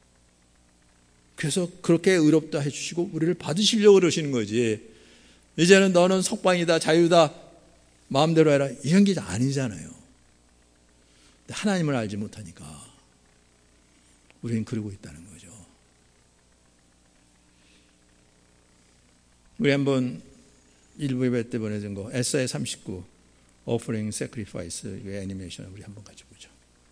그래서 그렇게 의롭다 해주시고 우리를 받으시려고 그러시는 거지, 이제는 너는 석방이다, 자유다, 마음대로 해라, 이런 게 아니잖아요. 하나님을 알지 못하니까 우리는 그러고 있다는 거죠. 우리 한번 일부 예배 때 보내준 거 에스아이 삼십구 Offering Sacrifice, 이 애니메이션을 우리 한번 같이 보죠.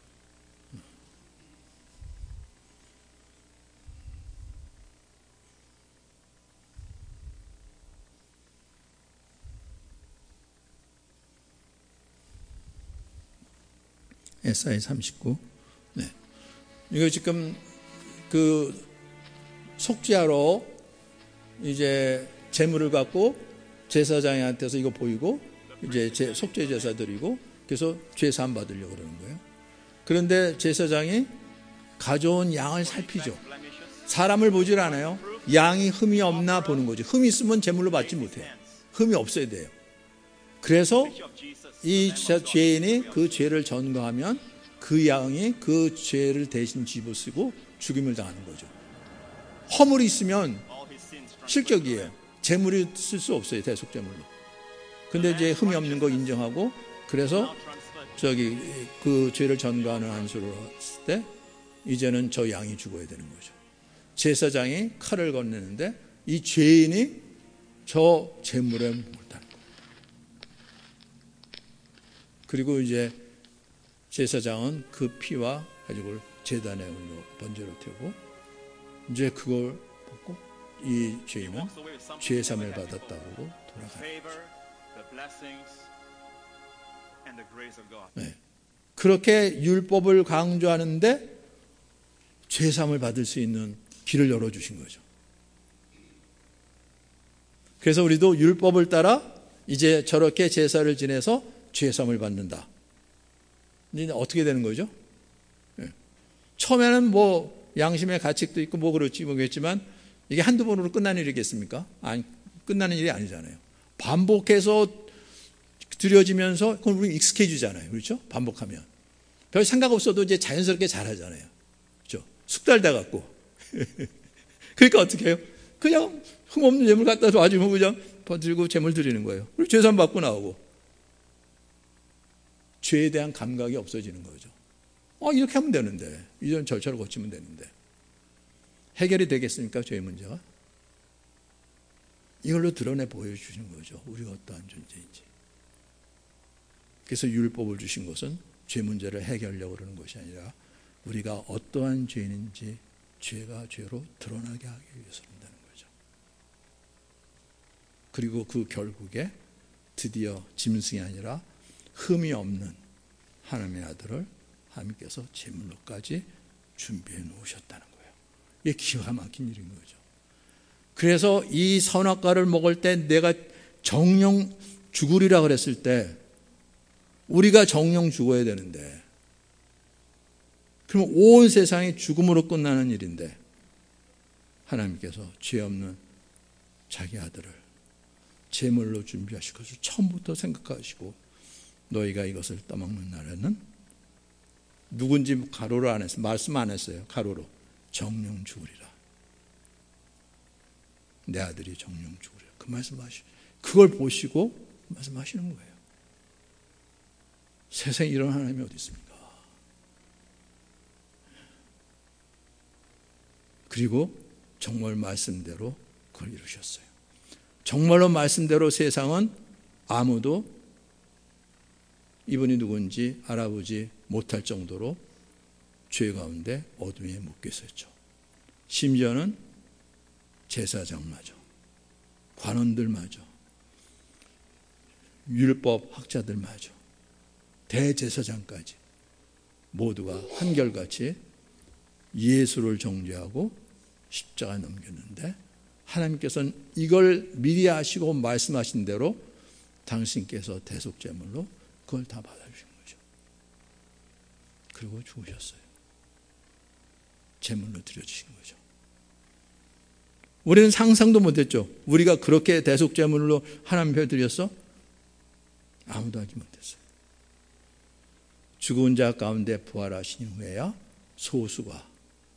에스아이 삼십구. 네. 이거 지금 그 속죄하러 이제 제물을 갖고 제사장한테서 이거 보이고 이제 제 속죄 제사 드리고 그래서 죄 사함 받으려고 그러는 거예요. 그런데 제사장이 가져온 양을 살피죠. 사람을 보질 않아요. 양이 흠이 없나 보는 거죠. 흠이 있으면 제물로 받지 못해요. 흠이 없어야 돼요. 그래서 이 죄인이 그 죄를 전가하면 그 양이 그 죄를 대신 짊어지고 죽임을 당하는 거죠. 허물이 있으면 실격이에요. 제물이 쓸 수 없어요, 대속제물로. 근데 이제 흠이 없는 거 인정하고, 그래서 저기 그 죄를 전가하는 안수를 했을 때 이제는 저 양이 죽어야 되는 거죠. 제사장이 칼을 건네는데 이 죄인이 저 제물에 묻다는 거예요. 그리고 이제 제사장은 그 피와 가지고 제단에 올려 번제로 태우고 이제 그걸 먹고 이 죄인은 죄 사함을 받았다고 돌아가요. 네. 그렇게 율법을 강조하는데 죄 사함을 받을 수 있는 길을 열어주신 거죠. 그래서 우리도 율법을 따라 이제 저렇게 제사를 지내서 죄 사함을 받는다. 이제 어떻게 되는 거죠? 네. 처음에는 뭐 양심의 가책도 있고 뭐 그렇지 모르겠지만 이게 한두 번으로 끝나는 일이겠습니까? 아니, 끝나는 일이 아니잖아요. 반복해서 드려지면서 그건 우리 익숙해지잖아요. 그렇죠? 반복하면. 별 생각 없어도 이제 자연스럽게 잘하잖아요. 그렇죠? 숙달돼 갖고. 그러니까 어떻게 해요? 그냥 흠없는 예물 갖다 놔주면 그냥 들고 제물 드리는 거예요. 그리고 죄산 받고 나오고. 죄에 대한 감각이 없어지는 거죠. 어, 이렇게 하면 되는데. 이런 절차를 거치면 되는데. 해결이 되겠습니까? 죄의 문제가? 이걸로 드러내 보여주시는 거죠. 우리가 어떠한 존재인지. 그래서 율법을 주신 것은 죄 문제를 해결하려고 그러는 것이 아니라 우리가 어떠한 죄인인지 죄가 죄로 드러나게 하기 위해서라는 거죠. 그리고 그 결국에 드디어 짐승이 아니라 흠이 없는 하나님의 아들을 하나님께서 제물로까지 준비해 놓으셨다는 거예요. 이게 기가 막힌 일인 거죠. 그래서 이 선악과를 먹을 때 내가 정령 죽으리라 그랬을 때 우리가 정령 죽어야 되는데 그러면 온 세상이 죽음으로 끝나는 일인데 하나님께서 죄 없는 자기 아들을 제물로 준비하실 것을 처음부터 생각하시고 너희가 이것을 떠먹는 날에는 누군지 가로로 안 했어요. 말씀 안 했어요. 가로로. 정령 죽으리라. 내 아들이 정령 죽으리라. 그 말씀하시. 그걸 보시고 말씀하시는 거예요. 세상에 이런 하나님이 어디 있습니까? 그리고 정말 말씀대로 그걸 이루셨어요. 정말로 말씀대로 세상은 아무도 이분이 누군지 알아보지 못할 정도로 죄 가운데 어둠에 묶여 있었죠. 심지어는 제사장마저, 관원들마저, 율법 학자들마저, 대제사장까지 모두가 한결같이 예수를 정죄하고 십자가에 넘겼는데 하나님께서는 이걸 미리 아시고 말씀하신 대로 당신께서 대속제물로 그걸 다 받아주신 거죠. 그리고 죽으셨어요. 제물로 드려주신 거죠. 우리는 상상도 못했죠. 우리가 그렇게 대속제물로 하나님 앞에 드렸어? 아무도 하지 못했어요. 죽은 자 가운데 부활하신 후에야 소수가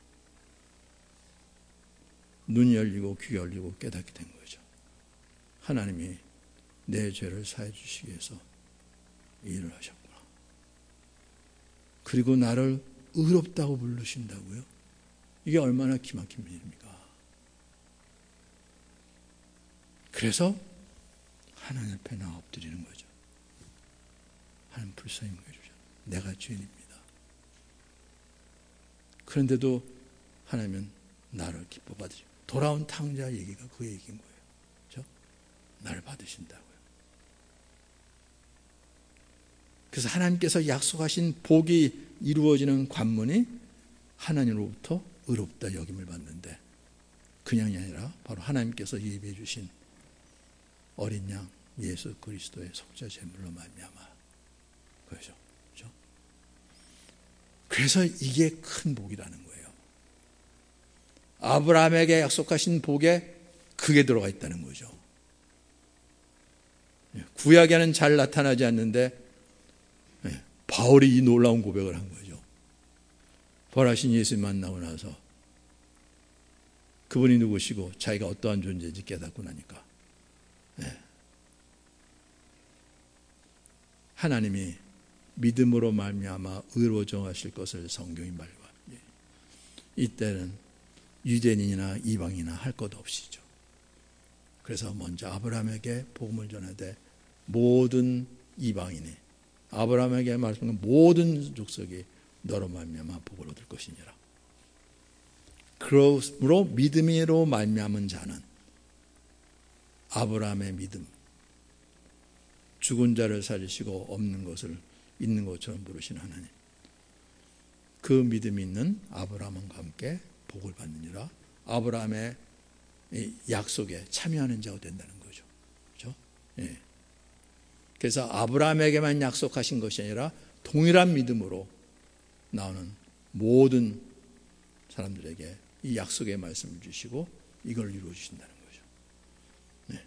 눈 열리고 귀 열리고 깨닫게 된 거죠. 하나님이 내 죄를 사해 주시기 위해서 이 일을 하셨구나. 그리고 나를 의롭다고 부르신다고요? 이게 얼마나 기막힌 일입니까? 그래서 하나님 앞에 나 엎드리는 거죠. 하나님 불쌍히 여겨주셔. 내가 죄인입니다. 그런데도 하나님은 나를 기뻐 받으시고 돌아온 탕자 얘기가 그 얘기인 거예요. 그렇죠? 나를 받으신다고요. 그래서 하나님께서 약속하신 복이 이루어지는 관문이 하나님으로부터 의롭다 여김을 받는데 그냥이 아니라 바로 하나님께서 예비해 주신 어린 양 예수 그리스도의 속죄 제물로 말미암아 그렇죠. 그렇죠? 그래서 이게 큰 복이라는 거예요. 아브라함에게 약속하신 복에 그게 들어가 있다는 거죠. 구약에는 잘 나타나지 않는데 바울이 이 놀라운 고백을 한 거죠. 부활하신 예수 만나고 나서 그분이 누구시고 자기가 어떠한 존재인지 깨닫고 나니까 하나님이 믿음으로 말미암아 의로 정하실 것을 성경이 말과 이때는 유대인이나 이방이나 할 것 없이죠. 그래서 먼저 아브라함에게 복음을 전하되 모든 이방인이 아브라함에게 말씀한 모든 족속이 너로 말미암아 복을 얻을 것이니라. 그러므로 믿음으로 말미암은 자는 아브라함의 믿음, 죽은 자를 살리시고 없는 것을 있는 것처럼 부르신 하나님, 그 믿음이 있는 아브라함과 함께 복을 받느니라. 아브라함의 약속에 참여하는 자가 된다는 거죠. 그렇죠? 예. 그래서 아브라함에게만 약속하신 것이 아니라 동일한 믿음으로 나오는 모든 사람들에게 이 약속의 말씀을 주시고 이걸 이루어 주신다는 거죠. 네.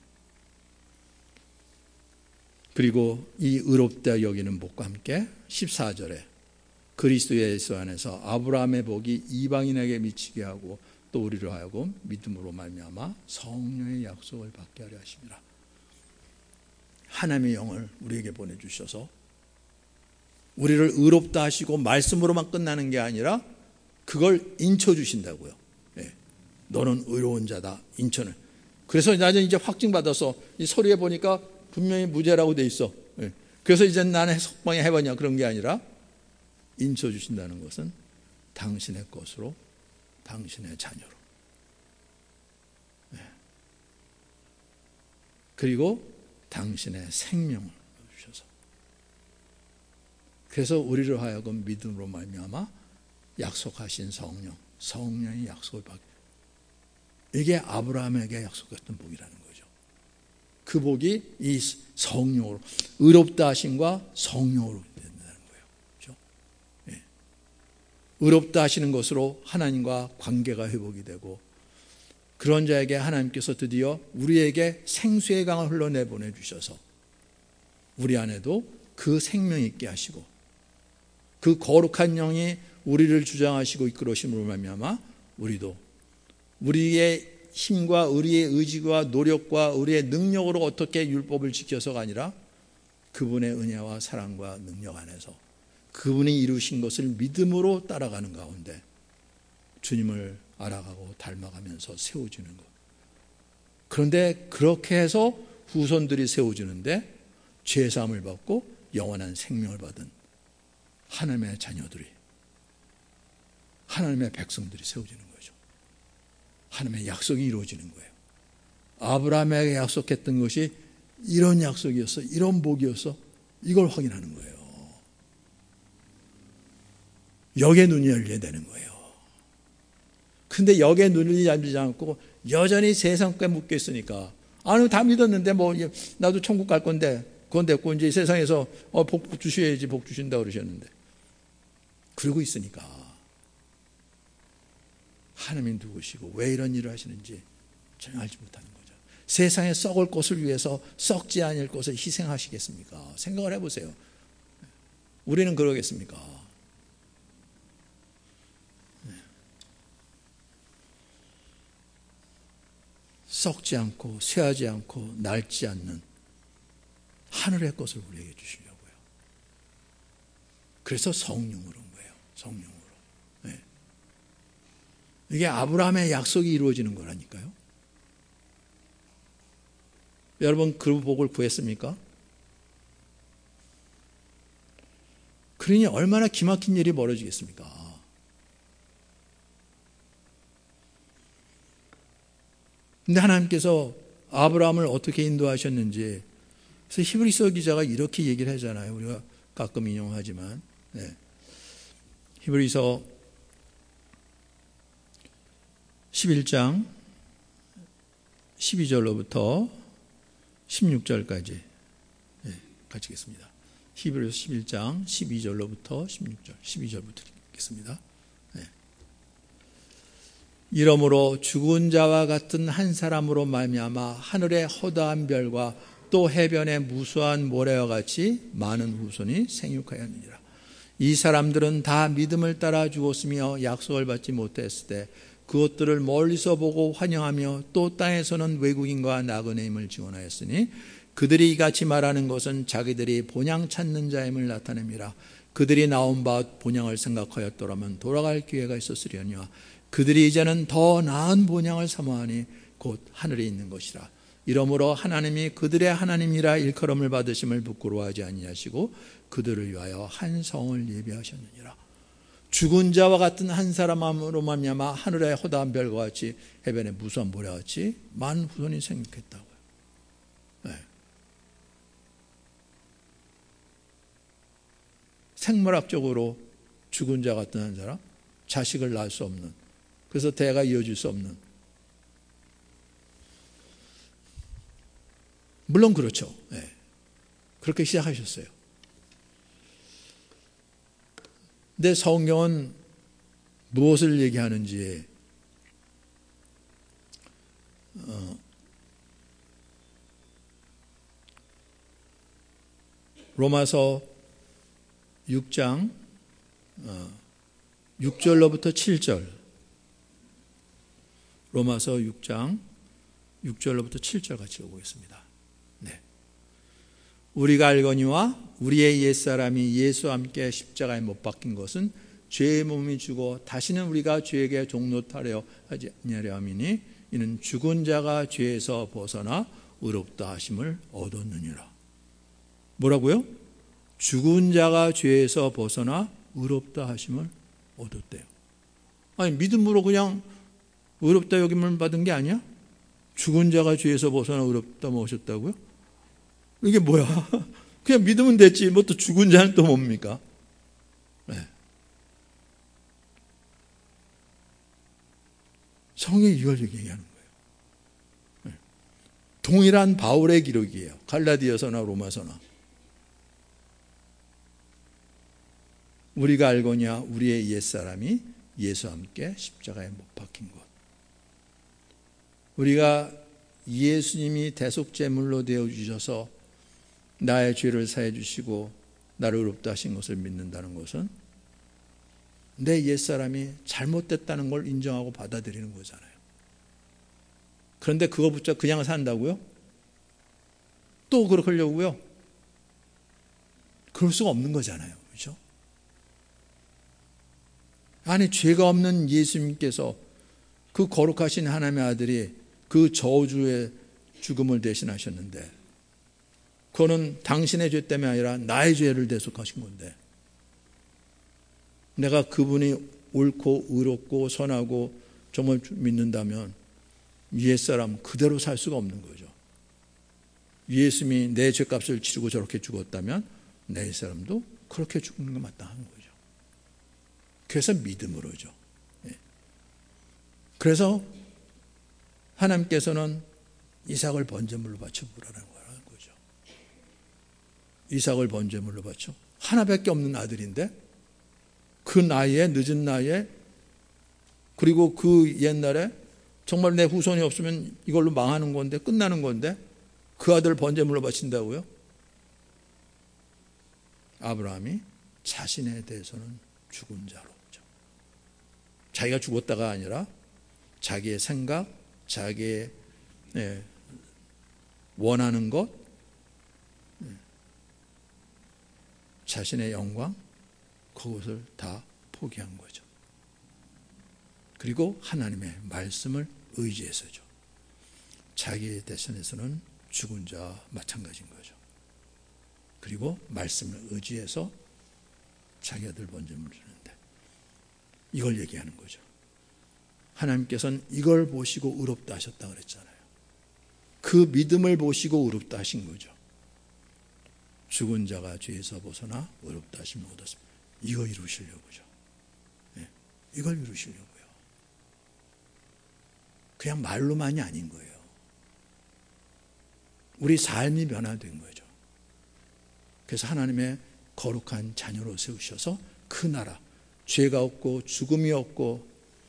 그리고 이 의롭다 여기는 복과 함께 십사 절에 그리스도 예수 안에서 아브라함의 복이 이방인에게 미치게 하고 또 우리로 하여금 믿음으로 말미암아 성령의 약속을 받게 하려 하심이라. 하나님의 영을 우리에게 보내주셔서 우리를 의롭다 하시고 말씀으로만 끝나는 게 아니라 그걸 인쳐주신다고요. 예. 너는 의로운 자다. 인천을. 그래서 나는 이제 확증받아서 이 서류에 보니까 분명히 무죄라고 돼 있어. 예. 그래서 이제 나는 석방에 해봤냐 그런 게 아니라 인쳐주신다는 것은 당신의 것으로 당신의 자녀로. 예. 그리고 당신의 생명을 주셔서 그래서 우리를 하여금 믿음으로 말미암아 약속하신 성령, 성령의 약속을 받게. 이게 아브라함에게 약속했던 복이라는 거죠. 그 복이 이 성령으로 의롭다 하심과 성령으로 된다는 거예요. 그렇죠? 예. 의롭다 하시는 것으로 하나님과 관계가 회복이 되고 그런 자에게 하나님께서 드디어 우리에게 생수의 강을 흘러내보내 주셔서 우리 안에도 그 생명이 있게 하시고 그 거룩한 영이 우리를 주장하시고 이끌으심으로 말미암아 우리도 우리의 힘과 우리의 의지와 노력과 우리의 능력으로 어떻게 율법을 지켜서가 아니라 그분의 은혜와 사랑과 능력 안에서 그분이 이루신 것을 믿음으로 따라가는 가운데 주님을 알아가고 닮아가면서 세워지는 것. 그런데 그렇게 해서 후손들이 세워지는데 죄사함을 받고 영원한 생명을 받은 하나님의 자녀들이 하나님의 백성들이 세워지는 거죠. 하나님의 약속이 이루어지는 거예요. 아브라함에게 약속했던 것이 이런 약속이었어, 이런 복이었어, 이걸 확인하는 거예요. 여기에 눈이 열려야 되는 거예요. 근데 여기에 눈이 열리지 않고 여전히 세상 께 묶여 있으니까 아니 다 믿었는데 뭐 나도 천국 갈 건데 그건 됐고 이제 세상에서 어, 복 주셔야지 복 주신다고 그러셨는데 그러고 있으니까 하나님이 누구시고 왜 이런 일을 하시는지 전혀 알지 못하는 거죠. 세상에 썩을 것을 위해서 썩지 않을 것을 희생하시겠습니까? 생각을 해보세요. 우리는 그러겠습니까? 썩지 않고 쇠하지 않고 낡지 않는 하늘의 것을 우리에게 주시려고요. 그래서 성령으로 온 거예요. 성령으로. 네. 이게 아브라함의 약속이 이루어지는 거라니까요. 여러분 그 복을 구했습니까? 그러니 얼마나 기막힌 일이 벌어지겠습니까? 근데 하나님께서 아브라함을 어떻게 인도하셨는지 그래서 히브리서 기자가 이렇게 얘기를 하잖아요. 우리가 가끔 인용하지만 네. 히브리서 십일 장 십이 절로부터 십육 절까지 네, 같이 읽겠습니다. 히브리서 십일 장 십이 절로부터 십육 절 십이 절부터 읽겠습니다. 이러므로 죽은 자와 같은 한 사람으로 말미암아 하늘의 허다한 별과 또 해변의 무수한 모래와 같이 많은 후손이 생육하였느니라. 이 사람들은 다 믿음을 따라 죽었으며 약속을 받지 못했을 때 그것들을 멀리서 보고 환영하며 또 땅에서는 외국인과 나그네임을 증언하였으니 그들이 이같이 말하는 것은 자기들이 본향 찾는 자임을 나타냅니다. 그들이 나온 바 본향을 생각하였더라면 돌아갈 기회가 있었으려니와 그들이 이제는 더 나은 본향을 사모하니 곧 하늘에 있는 것이라. 이러므로 하나님이 그들의 하나님이라 일컬음을 받으심을 부끄러워하지 아니하시고 그들을 위하여 한 성을 예비하셨느니라. 죽은 자와 같은 한 사람으로 말미암아 하늘의 허다한 별과 같이 해변의 무수한 모래와 같이 많은 후손이 생육했다고요. 네. 생물학적으로 죽은 자 같은 한 사람, 자식을 낳을 수 없는, 그래서 대가 이어질 수 없는. 물론 그렇죠. 네. 그렇게 시작하셨어요. 근데 성경은 무엇을 얘기하는지 어, 로마서 육 장 어, 육 절로부터 칠 절, 로마서 육 장 육 절로부터 칠 절 같이 읽어보겠습니다. 네. 우리가 알거니와 우리의 옛사람이 예수와 함께 십자가에 못 박힌 것은 죄의 몸이 죽어 다시는 우리가 죄에게 종노하려 하지 아니하려 함이니 이는 죽은 자가 죄에서 벗어나 의롭다 하심을 얻었느니라. 뭐라고요? 죽은 자가 죄에서 벗어나 의롭다 하심을 얻었대요. 아니, 믿음으로 그냥 의롭다 여김을 받은 게 아니야? 죽은 자가 죄에서 벗어나 의롭다 모셨다고요? 이게 뭐야? 그냥 믿으면 됐지. 뭐 또 죽은 자는 또 뭡니까? 네. 성경이 이걸 얘기하는 거예요. 네. 동일한 바울의 기록이에요. 갈라디아서나 로마서나. 우리가 알거냐 우리의 옛사람이 예수와 함께 십자가에 못 박힌 것. 우리가 예수님이 대속제물로 되어주셔서 나의 죄를 사해 주시고 나를 의롭다 하신 것을 믿는다는 것은 내 옛사람이 잘못됐다는 걸 인정하고 받아들이는 거잖아요. 그런데 그거 붙잡고 그냥 산다고요? 또 그러려고요? 그럴 수가 없는 거잖아요. 그렇죠? 아니, 죄가 없는 예수님께서 그 거룩하신 하나님의 아들이 그 저주의 죽음을 대신하셨는데 그거는 당신의 죄 때문에 아니라 나의 죄를 대속하신 건데 내가 그분이 옳고 의롭고 선하고 정말 믿는다면 옛사람 그대로 살 수가 없는 거죠. 예수님이 내 죄값을 치르고 저렇게 죽었다면 내 옛사람도 그렇게 죽는 거 마땅한 거죠. 그래서 믿음으로죠. 그래서 하나님께서는 이삭을 번제물로 바쳐 보라는 거라는 거죠. 이삭을 번제물로 바쳐. 하나밖에 없는 아들인데 그 나이에, 늦은 나이에, 그리고 그 옛날에 정말 내 후손이 없으면 이걸로 망하는 건데, 끝나는 건데 그 아들 번제물로 바친다고요? 아브라함이 자신에 대해서는 죽은 자로, 자기가 죽었다가 아니라 자기의 생각, 자기의 예, 원하는 것, 자신의 영광, 그것을 다 포기한 거죠. 그리고 하나님의 말씀을 의지해서죠. 자기 대신에서는 죽은 자와 마찬가지인 거죠. 그리고 말씀을 의지해서 자기 아들 번제물을 주는데 이걸 얘기하는 거죠. 하나님께서는 이걸 보시고 의롭다 하셨다 그랬잖아요. 그 믿음을 보시고 의롭다 하신 거죠. 죽은 자가 죄에서 벗어나 의롭다 하심을 얻었습니다. 이거 이루시려고죠. 네, 이걸 이루시려고요. 그냥 말로만이 아닌 거예요. 우리 삶이 변화된 거죠. 그래서 하나님의 거룩한 자녀로 세우셔서 그 나라, 죄가 없고 죽음이 없고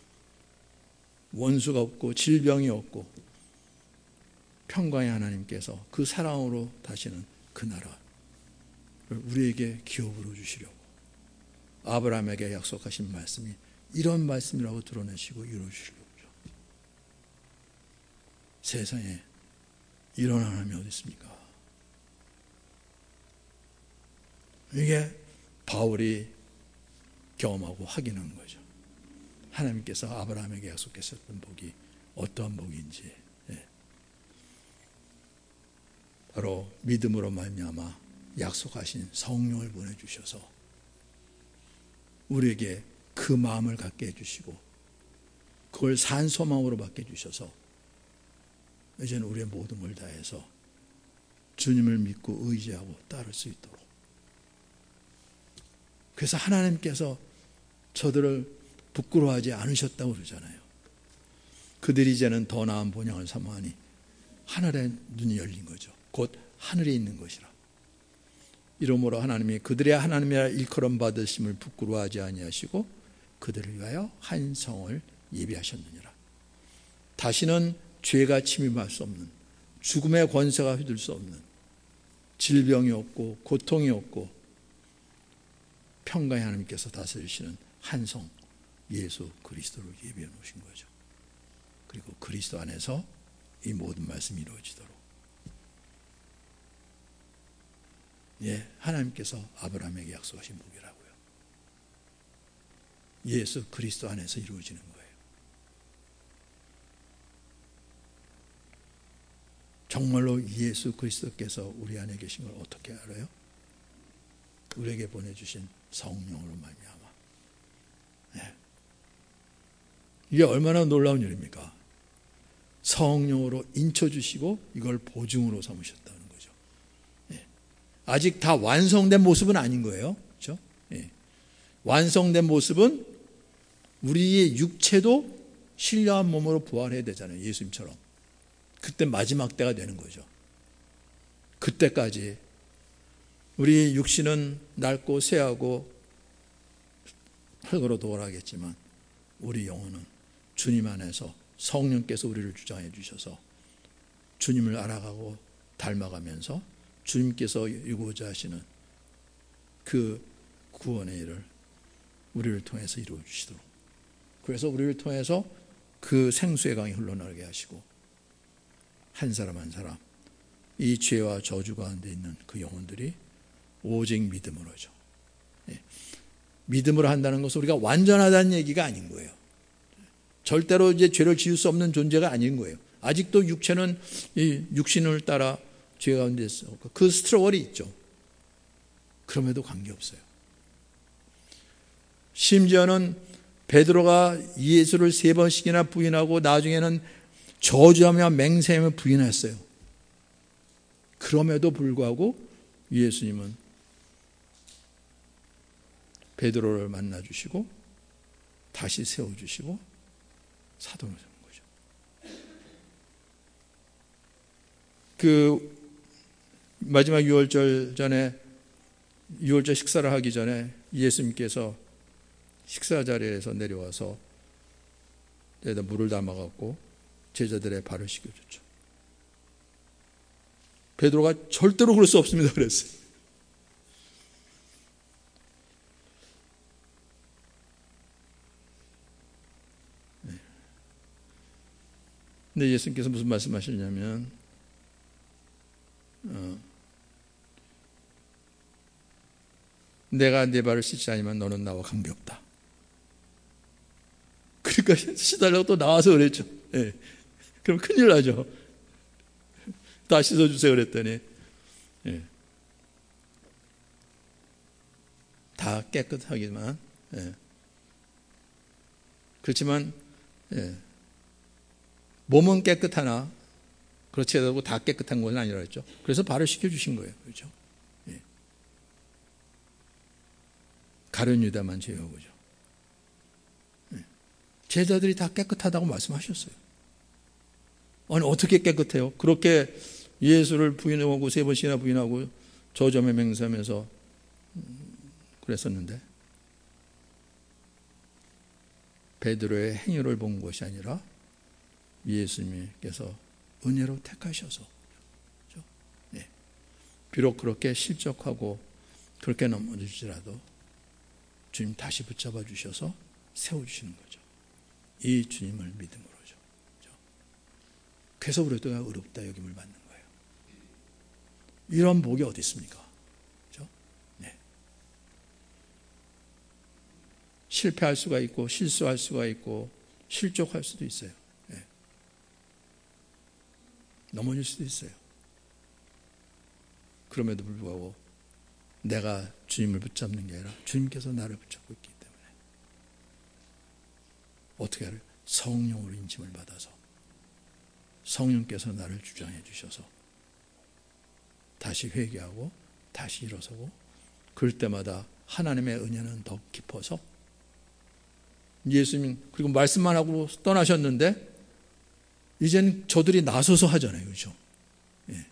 원수가 없고 질병이 없고 평강의 하나님께서 그 사랑으로 다시는 그 나라를 우리에게 기업으로 주시려고 아브라함에게 약속하신 말씀이 이런 말씀이라고 드러내시고 이루어주시려고. 세상에 이런 하나님이 어디 있습니까? 이게 바울이 경험하고 확인한 거죠. 하나님께서 아브라함에게 약속하셨던 복이 어떠한 복인지, 예. 바로 믿음으로 말미암아 약속하신 성령을 보내주셔서 우리에게 그 마음을 갖게 해주시고 그걸 산 소망으로 받게 해주셔서 이제는 우리의 모든 걸 다해서 주님을 믿고 의지하고 따를 수 있도록. 그래서 하나님께서 저들을 부끄러워하지 않으셨다고 그러잖아요. 그들이 이제는 더 나은 본향을 사모하니 하늘의 눈이 열린 거죠. 곧 하늘에 있는 것이라. 이러므로 하나님이 그들의 하나님이라 일컬음 받으심을 부끄러워하지 아니하시고 그들을 위하여 한 성을 예비하셨느니라. 다시는 죄가 침입할 수 없는, 죽음의 권세가 휘둘 수 없는, 질병이 없고 고통이 없고 평강의 하나님께서 다스리시는 한 성 예수 그리스도를 예비해 놓으신 거죠. 그리고 그리스도 안에서 이 모든 말씀이 이루어지도록, 예, 하나님께서 아브라함에게 약속하신 복이라고요. 예수 그리스도 안에서 이루어지는 거예요. 정말로 예수 그리스도께서 우리 안에 계신 걸 어떻게 알아요? 우리에게 보내주신 성령으로 말미암아. 네. 이게 얼마나 놀라운 일입니까? 성령으로 인쳐주시고 이걸 보증으로 삼으셨다는 거죠. 네. 아직 다 완성된 모습은 아닌 거예요. 그렇죠? 네. 완성된 모습은 우리의 육체도 신령한 몸으로 부활해야 되잖아요. 예수님처럼. 그때 마지막 때가 되는 거죠. 그때까지 우리 육신은 낡고 쇠하고 흙으로 돌아가겠지만 우리 영혼은 주님 안에서 성령께서 우리를 주장해 주셔서 주님을 알아가고 닮아가면서 주님께서 이루고자 하시는 그 구원의 일을 우리를 통해서 이루어 주시도록, 그래서 우리를 통해서 그 생수의 강이 흘러나오게 하시고 한 사람 한 사람 이 죄와 저주 가운데 있는 그 영혼들이 오직 믿음으로죠. 예. 믿음으로 한다는 것은 우리가 완전하다는 얘기가 아닌 거예요. 절대로 이제 죄를 지을 수 없는 존재가 아닌 거예요. 아직도 육체는 이 육신을 따라 죄 가운데 있어. 그 스트러글이 있죠. 그럼에도 관계없어요. 심지어는 베드로가 예수를 세 번씩이나 부인하고 나중에는 저주하며 맹세하며 부인했어요. 그럼에도 불구하고 예수님은 베드로를 만나주시고 다시 세워주시고 사도를 세운 거죠. 그 마지막 유월절 전에, 유월절 식사를 하기 전에 예수님께서 식사 자리에서 내려와서 여기다 물을 담아갖고 제자들의 발을 씻겨줬죠. 베드로가 절대로 그럴 수 없습니다 그랬어요. 네. 근데 예수님께서 무슨 말씀하셨냐면 어, 내가 네 발을 씻지 않으면 너는 나와 관계없다. 그러니까 씻달라고 또 나와서 그랬죠. 네. 그럼 큰일 나죠. 다 씻어주세요 그랬더니 예. 다 깨끗하기만, 예. 그렇지만 예. 몸은 깨끗하나 그렇지 않다고 다 깨끗한 것은 아니라 했죠. 그래서 발을 씻겨주신 거예요. 그렇죠? 예. 가룟 유다만 제외하고죠. 예. 제자들이 다 깨끗하다고 말씀하셨어요. 아니 어떻게 깨끗해요? 그렇게 예수를 부인하고 세 번씩이나 부인하고 저점에 맹세하면서 그랬었는데 베드로의 행위를 본 것이 아니라 예수님께서 은혜로 택하셔서, 그렇죠? 네. 비록 그렇게 실족하고 그렇게 넘어질지라도 주님 다시 붙잡아 주셔서 세워주시는 거죠. 이 주님을 믿음으로죠. 그렇죠? 그래서 우리가 의롭다 여김을 받는 거예요. 이런 복이 어디 있습니까? 그렇죠? 네. 실패할 수가 있고 실수할 수가 있고 실족할 수도 있어요. 예. 넘어질 수도 있어요. 그럼에도 불구하고 내가 주님을 붙잡는 게 아니라 주님께서 나를 붙잡고 있기 때문에 어떻게 하래요? 성령으로 인침을 받아서 성령께서 나를 주장해 주셔서 다시 회개하고 다시 일어서고 그럴 때마다 하나님의 은혜는 더 깊어서 예수님 그리고 말씀만 하고 떠나셨는데 이제는 저들이 나서서 하잖아요. 그렇죠? 예.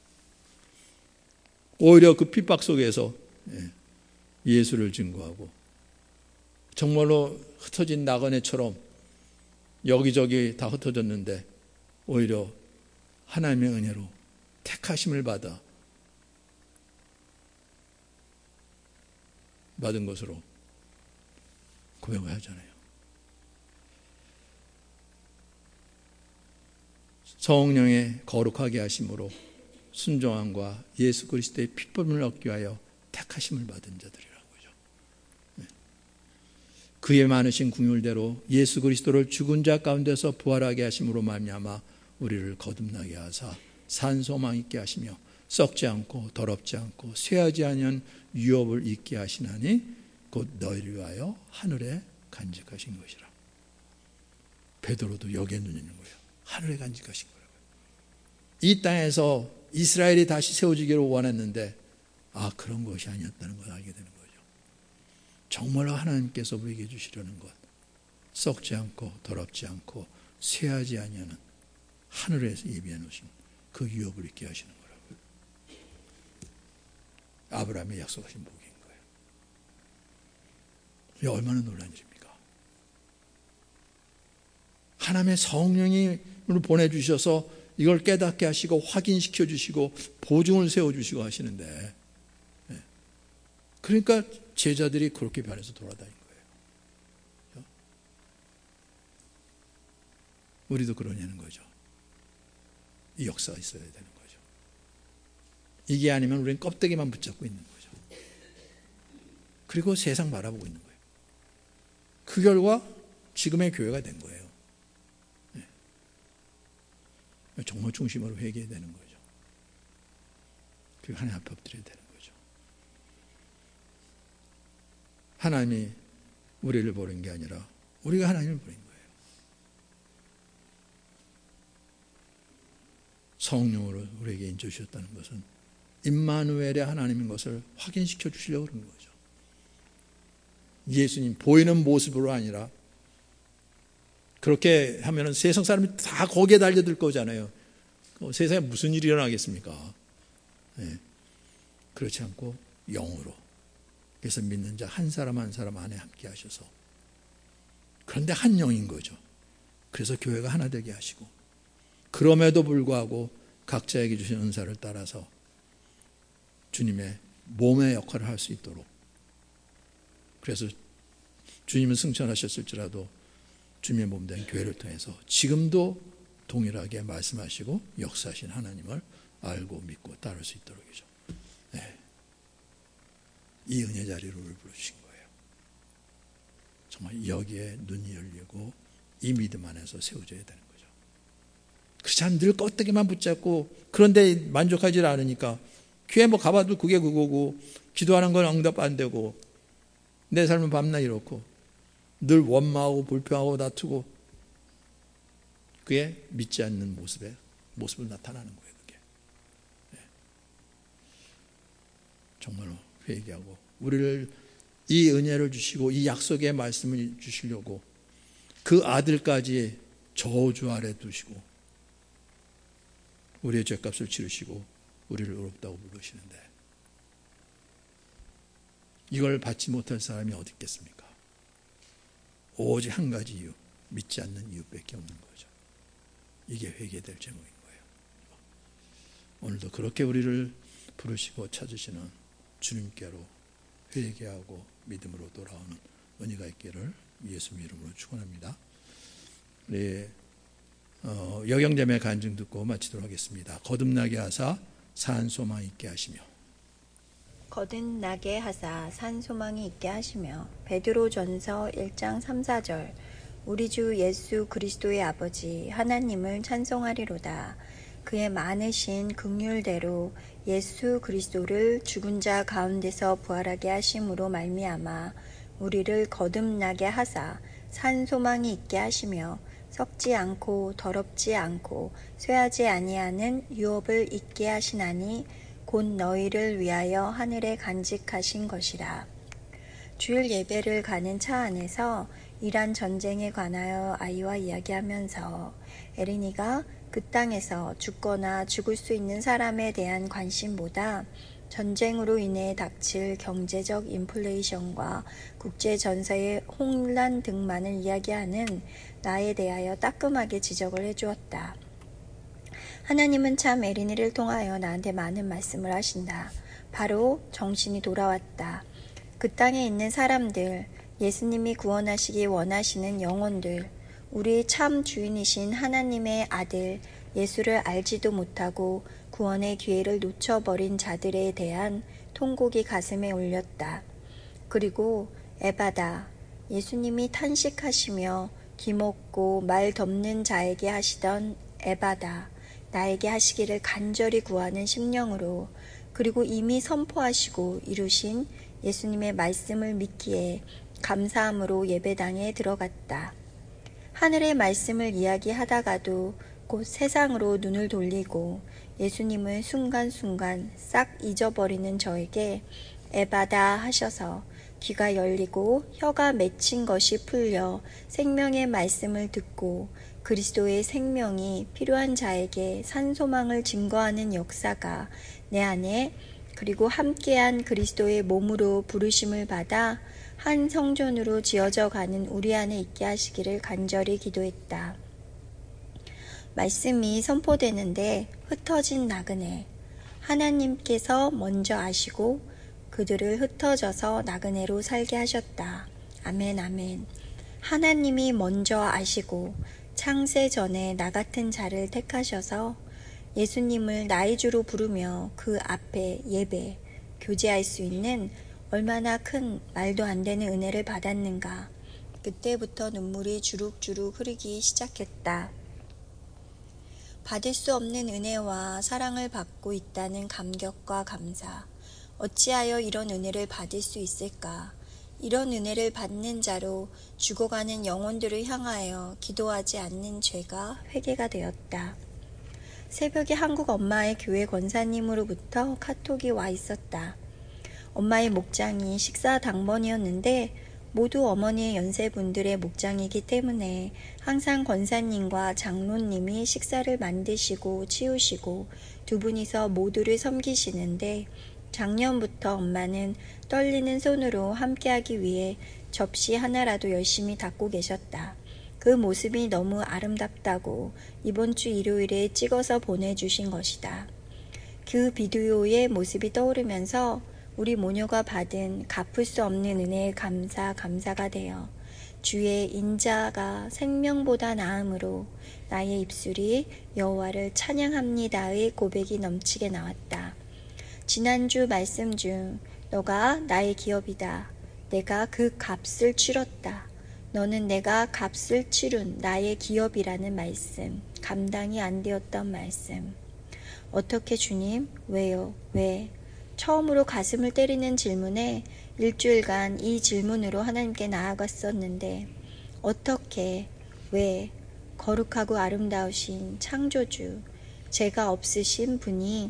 오히려 그 핍박 속에서 예. 예수를 증거하고 정말로 흩어진 나그네처럼 여기저기 다 흩어졌는데 오히려 하나님의 은혜로 택하심을 받아 받은 것으로 고백을 하잖아요. 성령의 거룩하게 하심으로 순종함과 예수 그리스도의 피품을 얻기 위하여 택하심을 받은 자들이라고 하죠. 네. 그의 많으신 긍휼대로 예수 그리스도를 죽은 자 가운데서 부활하게 하심으로 말미암아 우리를 거듭나게 하사 산 소망 있게 하시며 썩지 않고 더럽지 않고 쇠하지 아니한 유업을 잊게 하시나니 곧 너희를 위하여 하늘에 간직하신 것이라. 베드로도 여기에 눈이 있는 거예요. 하늘에 간직하신 거라고요. 이 땅에서 이스라엘이 다시 세워지기를 원했는데 아 그런 것이 아니었다는 걸 알게 되는 거죠. 정말로 하나님께서 우리에게 주시려는 것 썩지 않고 더럽지 않고 쇠하지 아니하는 하늘에서 예비해 놓으신 그 유업을 잊게 하시는 거라고요. 아브라함의 약속하신 복인 거예요. 이게 얼마나 놀라운 일입니까? 하나님의 성령이 보내주셔서 이걸 깨닫게 하시고 확인시켜 주시고 보증을 세워주시고 하시는데 그러니까 제자들이 그렇게 변해서 돌아다닌 거예요. 우리도 그러냐는 거죠. 이 역사가 있어야 되는 거죠. 이게 아니면 우리는 껍데기만 붙잡고 있는 거죠. 그리고 세상 바라보고 있는 거예요. 그 결과 지금의 교회가 된 거예요. 네. 정말 중심으로 회개해야 되는 거죠. 그리고 하나님 앞에 엎드려야 되는 거죠. 하나님이 우리를 보는 게 아니라 우리가 하나님을 보는 거예요. 성령으로 우리에게 인쳐 주셨다는 것은 임마누엘의 하나님인 것을 확인시켜 주시려고 그런 거죠. 예수님 보이는 모습으로 아니라 그렇게 하면은 세상 사람이 다 거기에 달려들 거잖아요. 세상에 무슨 일이 일어나겠습니까? 네. 그렇지 않고 영으로. 그래서 믿는 자 한 사람 한 사람 안에 함께 하셔서 그런데 한 영인 거죠. 그래서 교회가 하나 되게 하시고 그럼에도 불구하고 각자에게 주신 은사를 따라서 주님의 몸의 역할을 할 수 있도록 그래서 주님은 승천하셨을지라도 주님의 몸된 교회를 통해서 지금도 동일하게 말씀하시고 역사하신 하나님을 알고 믿고 따를 수 있도록이죠. 네. 이 은혜 자리로 부르신 거예요. 정말 여기에 눈이 열리고 이 믿음 안에서 세워져야 되는 거죠. 그렇지 않으면 늘 껍데기만 붙잡고 그런데 만족하지 않으니까 교회 뭐 가봐도 그게 그거고 기도하는 건 응답 안 되고 내 삶은 밤낮 이렇고 늘 원망하고 불평하고 다투고 그게 믿지 않는 모습에 모습을 나타나는 거예요. 그게 네. 정말로 회개하고 우리를 이 은혜를 주시고 이 약속의 말씀을 주시려고 그 아들까지 저주 아래 두시고 우리의 죄값을 치르시고 우리를 의롭다고 부르시는데 이걸 받지 못할 사람이 어디 있겠습니까? 오직 한 가지 이유, 믿지 않는 이유밖에 없는 거죠. 이게 회개될 제목인 거예요. 오늘도 그렇게 우리를 부르시고 찾으시는 주님께로 회개하고 믿음으로 돌아오는 은혜가 있기를 예수님 이름으로 축원합니다. 우리 어, 여경자매 간증 듣고 마치도록 하겠습니다. 거듭나게 하사 산 소망 있게 하시며 거듭나게 하사 산 소망이 있게 하시며 베드로전서 일 장 삼, 사 절 우리 주 예수 그리스도의 아버지 하나님을 찬송하리로다. 그의 많으신 긍휼대로 예수 그리스도를 죽은 자 가운데서 부활하게 하심으로 말미암아 우리를 거듭나게 하사 산 소망이 있게 하시며 썩지 않고 더럽지 않고 쇠하지 아니하는 유업을 있게 하시나니 곧 너희를 위하여 하늘에 간직하신 것이라. 주일 예배를 가는 차 안에서 이란 전쟁에 관하여 아이와 이야기하면서 에린이가 그 땅에서 죽거나 죽을 수 있는 사람에 대한 관심보다 전쟁으로 인해 닥칠 경제적 인플레이션과 국제 전세의 혼란 등만을 이야기하는 나에 대하여 따끔하게 지적을 해주었다. 하나님은 참 에린이를 통하여 나한테 많은 말씀을 하신다. 바로 정신이 돌아왔다. 그 땅에 있는 사람들, 예수님이 구원하시기 원하시는 영혼들, 우리 참 주인이신 하나님의 아들 예수를 알지도 못하고 구원의 기회를 놓쳐버린 자들에 대한 통곡이 가슴에 울렸다. 그리고 에바다, 예수님이 탄식하시며 기먹고 말 덮는 자에게 하시던 에바다, 나에게 하시기를 간절히 구하는 심령으로, 그리고 이미 선포하시고 이루신 예수님의 말씀을 믿기에 감사함으로 예배당에 들어갔다. 하늘의 말씀을 이야기하다가도 곧 세상으로 눈을 돌리고 예수님을 순간순간 싹 잊어버리는 저에게 에바다 하셔서 귀가 열리고 혀가 맺힌 것이 풀려 생명의 말씀을 듣고 그리스도의 생명이 필요한 자에게 산소망을 증거하는 역사가 내 안에, 그리고 함께한 그리스도의 몸으로 부르심을 받아 한 성전으로 지어져 가는 우리 안에 있게 하시기를 간절히 기도했다. 말씀이 선포되는데 흩어진 나그네, 하나님께서 먼저 아시고 그들을 흩어져서 나그네로 살게 하셨다. 아멘, 아멘. 하나님이 먼저 아시고 창세 전에 나 같은 자를 택하셔서 예수님을 나의 주로 부르며 그 앞에 예배, 교제할 수 있는 얼마나 큰 말도 안 되는 은혜를 받았는가. 그때부터 눈물이 주룩주룩 흐르기 시작했다. 받을 수 없는 은혜와 사랑을 받고 있다는 감격과 감사. 어찌하여 이런 은혜를 받을 수 있을까? 이런 은혜를 받는 자로 죽어가는 영혼들을 향하여 기도하지 않는 죄가 회개가 되었다. 새벽에 한국 엄마의 교회 권사님으로부터 카톡이 와 있었다. 엄마의 목장이 식사 당번이었는데 모두 어머니의 연세분들의 목장이기 때문에 항상 권사님과 장로님이 식사를 만드시고 치우시고 두 분이서 모두를 섬기시는데 작년부터 엄마는 떨리는 손으로 함께하기 위해 접시 하나라도 열심히 닦고 계셨다. 그 모습이 너무 아름답다고 이번 주 일요일에 찍어서 보내주신 것이다. 그 비디오의 모습이 떠오르면서 우리 모녀가 받은 갚을 수 없는 은혜의 감사 감사가 되어 주의 인자가 생명보다 나음으로 나의 입술이 여호와를 찬양합니다의 고백이 넘치게 나왔다. 지난주 말씀 중 너가 나의 기업이다. 내가 그 값을 치렀다. 너는 내가 값을 치룬 나의 기업이라는 말씀, 감당이 안 되었던 말씀. 어떻게 주님? 왜요? 왜? 처음으로 가슴을 때리는 질문에 일주일간 이 질문으로 하나님께 나아갔었는데 어떻게, 왜, 거룩하고 아름다우신 창조주, 죄가 없으신 분이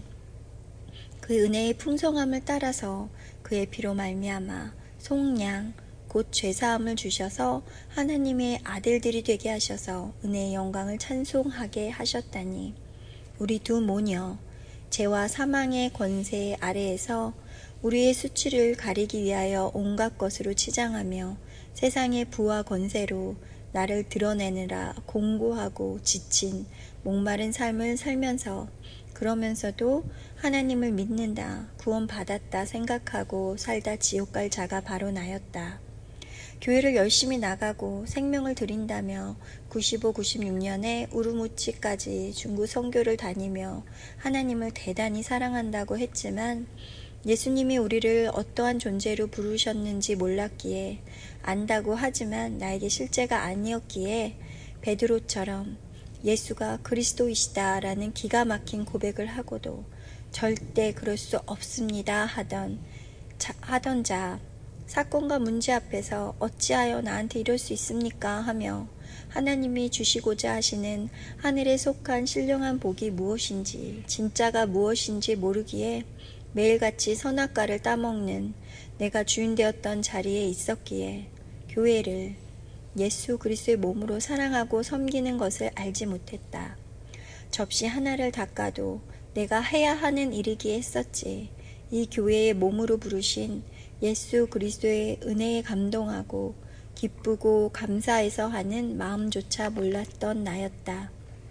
그 은혜의 풍성함을 따라서 그의 피로 말미암아 속량, 곧 죄사함을 주셔서 하나님의 아들들이 되게 하셔서 은혜의 영광을 찬송하게 하셨다니, 우리 두 모녀, 죄와 사망의 권세 아래에서 우리의 수치를 가리기 위하여 온갖 것으로 치장하며 세상의 부와 권세로 나를 드러내느라 공고하고 지친 목마른 삶을 살면서, 그러면서도 하나님을 믿는다, 구원받았다 생각하고 살다 지옥 갈 자가 바로 나였다. 교회를 열심히 나가고 생명을 드린다며 구십오, 구십육 년에 우루무치까지 중국 선교를 다니며 하나님을 대단히 사랑한다고 했지만 예수님이 우리를 어떠한 존재로 부르셨는지 몰랐기에, 안다고 하지만 나에게 실제가 아니었기에 베드로처럼 예수가 그리스도이시다라는 기가 막힌 고백을 하고도 절대 그럴 수 없습니다 하던 자, 하던 자, 사건과 문제 앞에서 어찌하여 나한테 이럴 수 있습니까 하며 하나님이 주시고자 하시는 하늘에 속한 신령한 복이 무엇인지, 진짜가 무엇인지 모르기에 매일같이 선악과를 따먹는 내가 주인 되었던 자리에 있었기에 교회를 예수 그리스도의 몸으로 사랑하고 섬기는 것을 알지 못했다. 접시 하나를 닦아도 내가 해야 하는 일이기에 했었지. 이 교회의 몸으로 부르신 예수 그리스도의 은혜에 감동하고 기쁘고 감사해서 하는 마음조차 몰랐던 나였다.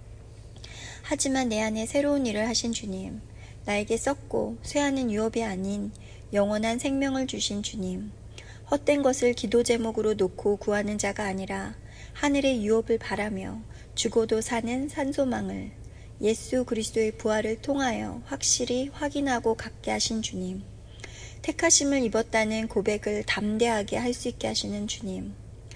하지만 내 안에 새로운 일을 하신 주님, 나에게 썩고 쇠하는 유업이 아닌 영원한 생명을 주신 주님, 헛된 것을 기도 제목으로 놓고 구하는 자가 아니라 하늘의 유업을 바라며 죽어도 사는 산소망을 예수 그리스도의 부활을 통하여 확실히 확인하고 갖게 하신 주님, 택하심을 입었다는 고백을 담대하게 할 수 있게 하시는 주님,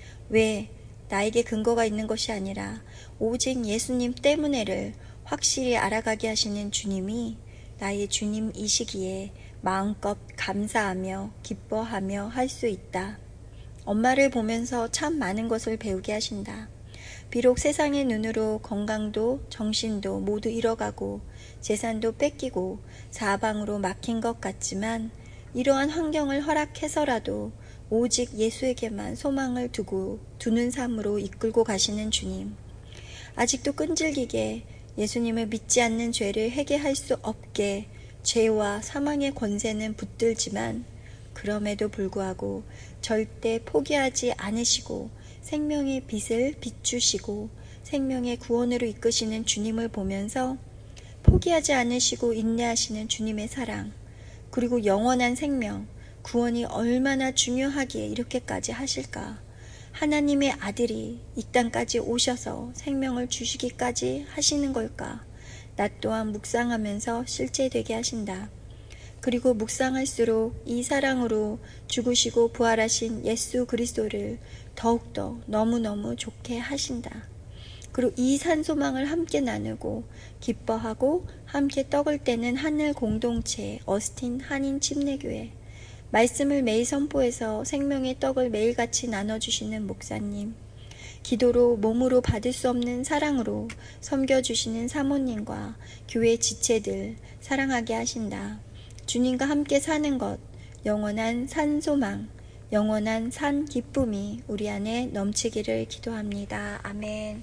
왜 나에게 근거가 있는 것이 아니라 오직 예수님 때문에를 확실히 알아가게 하시는 주님이 나의 주님이시기에 마음껏 감사하며 기뻐하며 할 수 있다. 엄마를 보면서 참 많은 것을 배우게 하신다. 비록 세상의 눈으로 건강도 정신도 모두 잃어가고 재산도 뺏기고 사방으로 막힌 것 같지만 이러한 환경을 허락해서라도 오직 예수에게만 소망을 두고 두는 삶으로 이끌고 가시는 주님, 아직도 끈질기게 예수님을 믿지 않는 죄를 회개할 수 없게 죄와 사망의 권세는 붙들지만 그럼에도 불구하고 절대 포기하지 않으시고 생명의 빛을 비추시고 생명의 구원으로 이끄시는 주님을 보면서 포기하지 않으시고 인내하시는 주님의 사랑, 그리고 영원한 생명, 구원이 얼마나 중요하기에 이렇게까지 하실까? 하나님의 아들이 이 땅까지 오셔서 생명을 주시기까지 하시는 걸까? 나 또한 묵상하면서 실제되게 하신다. 그리고 묵상할수록 이 사랑으로 죽으시고 부활하신 예수 그리스도를 더욱더 너무너무 좋게 하신다. 그리고 이 산소망을 함께 나누고 기뻐하고 함께 떡을 떼는 하늘 공동체 어스틴 한인 침례교회, 말씀을 매일 선포해서 생명의 떡을 매일같이 나눠주시는 목사님, 기도로 몸으로 받을 수 없는 사랑으로 섬겨주시는 사모님과 교회 지체들 사랑하게 하신다. 주님과 함께 사는 것, 영원한 산소망, 영원한 산 기쁨이 우리 안에 넘치기를 기도합니다. 아멘.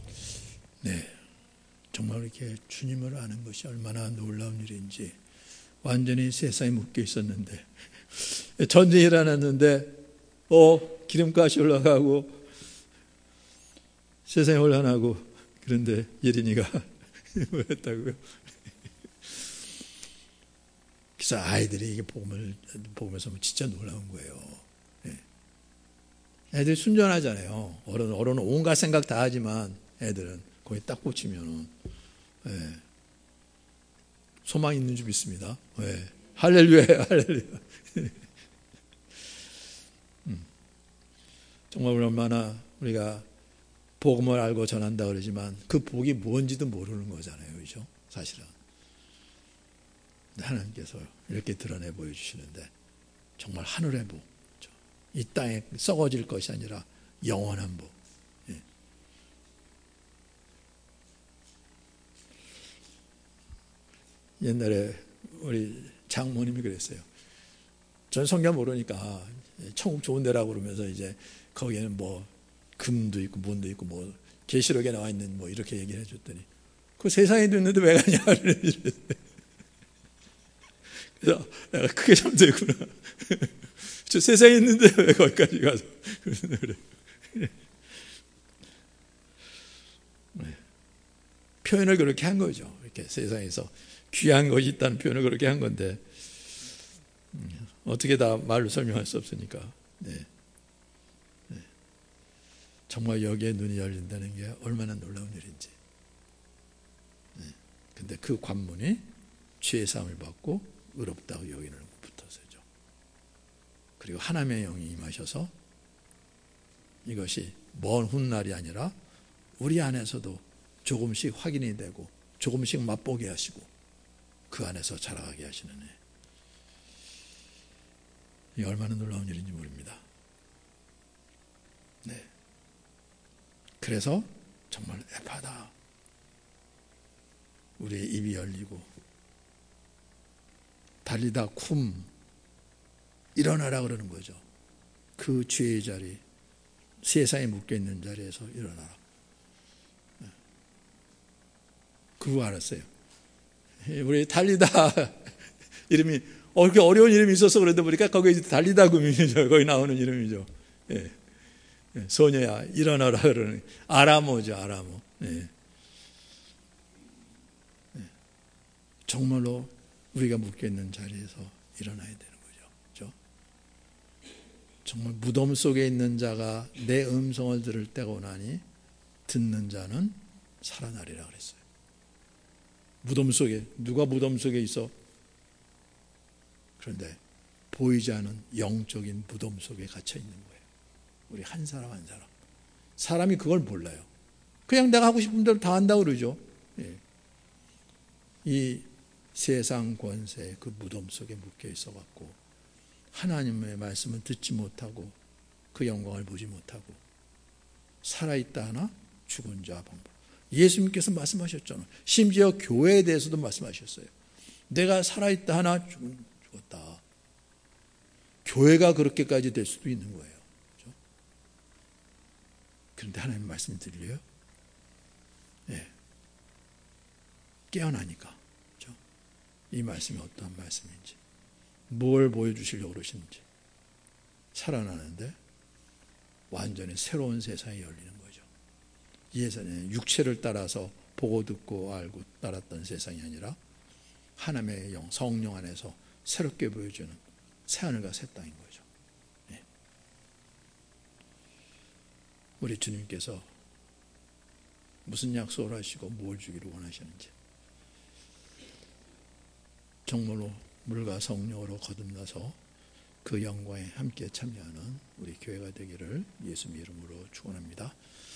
네, 정말 이렇게 주님을 아는 것이 얼마나 놀라운 일인지. 완전히 세상에 묶여 있었는데 전쟁이 일어났는데 어 기름값이 올라가고 세상이 혼란하고, 그런데 예린이가 뭐였다고요? 그래서 아이들이 이게 복음을 보면서 진짜 놀라운 거예요. 애들이 순전하잖아요. 어른, 어른은 온갖 생각 다 하지만 애들은 거기 딱 꽂히면은 예, 소망이 있는 줄 믿습니다. 예, 할렐루야, 할렐루야. 음, 정말 얼마나 우리가 복음을 알고 전한다 그러지만 그 복이 뭔지도 모르는 거잖아요, 그렇죠? 사실은 하나님께서 이렇게 드러내 보여주시는데 정말 하늘의 복, 그렇죠? 이 땅에 썩어질 것이 아니라 영원한 복. 예. 옛날에 우리 장모님이 그랬어요. 전 성경 모르니까 천국 좋은 데라고 그러면서 이제 거기에는 뭐 금도 있고 문도 있고 뭐 계시록에 나와 있는 뭐 이렇게 얘기를 해줬더니 그 세상에도 있는데 왜 가냐 그래서 내가 크게 잠들구나. 저 세상에 있는데 왜 거기까지 가서 그래. 네. 표현을 그렇게 한 거죠. 이렇게 세상에서 귀한 것이 있다는 표현을 그렇게 한 건데 음, 어떻게 다 말로 설명할 수 없으니까. 네. 네. 정말 여기에 눈이 열린다는 게 얼마나 놀라운 일인지. 네. 근데 그 관문이 죄의 사함을 받고 의롭다고 여기는 그리고 하나님의 영이 임하셔서 이것이 먼 훗날이 아니라 우리 안에서도 조금씩 확인이 되고 조금씩 맛보게 하시고 그 안에서 자라가게 하시는 애. 이게 얼마나 놀라운 일인지 모릅니다. 네. 그래서 정말 에파다. 우리의 입이 열리고 달리다 쿰 일어나라 그러는 거죠. 그 죄의 자리, 세상에 묶여있는 자리에서 일어나라. 그거 알았어요. 우리 달리다 이름이 어, 그렇게 어려운 이름이 있어서 그런데 보니까 거기에 달리다 금이죠. 거기 나오는 이름이죠. 예. 예. 소녀야 일어나라 그러는 아라모죠. 아라모. 예. 예. 정말로 우리가 묶여있는 자리에서 일어나야 되는 거죠. 그렇죠? 정말 무덤 속에 있는 자가 내 음성을 들을 때가 오나니 듣는 자는 살아나리라 그랬어요. 무덤 속에, 누가 무덤 속에 있어? 그런데 보이지 않은 영적인 무덤 속에 갇혀 있는 거예요. 우리 한 사람 한 사람. 사람이 그걸 몰라요. 그냥 내가 하고 싶은 대로 다 한다고 그러죠. 예. 이 세상 권세 그 무덤 속에 묶여 있어 갖고 하나님의 말씀을 듣지 못하고 그 영광을 보지 못하고 살아있다 하나 죽은 자 방법. 예수님께서 말씀하셨잖아요. 심지어 교회에 대해서도 말씀하셨어요. 내가 살아있다 하나 죽었다. 교회가 그렇게까지 될 수도 있는 거예요. 그렇죠? 그런데 하나님 말씀이 들려요? 네. 깨어나니까. 그렇죠? 이 말씀이 어떠한 말씀인지, 뭘 보여주시려고 그러시는지 살아나는데 완전히 새로운 세상이 열리는 거예요. 예전에 육체를 따라서 보고 듣고 알고 따랐던 세상이 아니라 하나님의 영, 성령 안에서 새롭게 보여주는 새하늘과 새 땅인 거죠. 네. 우리 주님께서 무슨 약속을 하시고 뭘 주기를 원하시는지 정말로 물과 성령으로 거듭나서 그 영광에 함께 참여하는 우리 교회가 되기를 예수님 이름으로 축원합니다.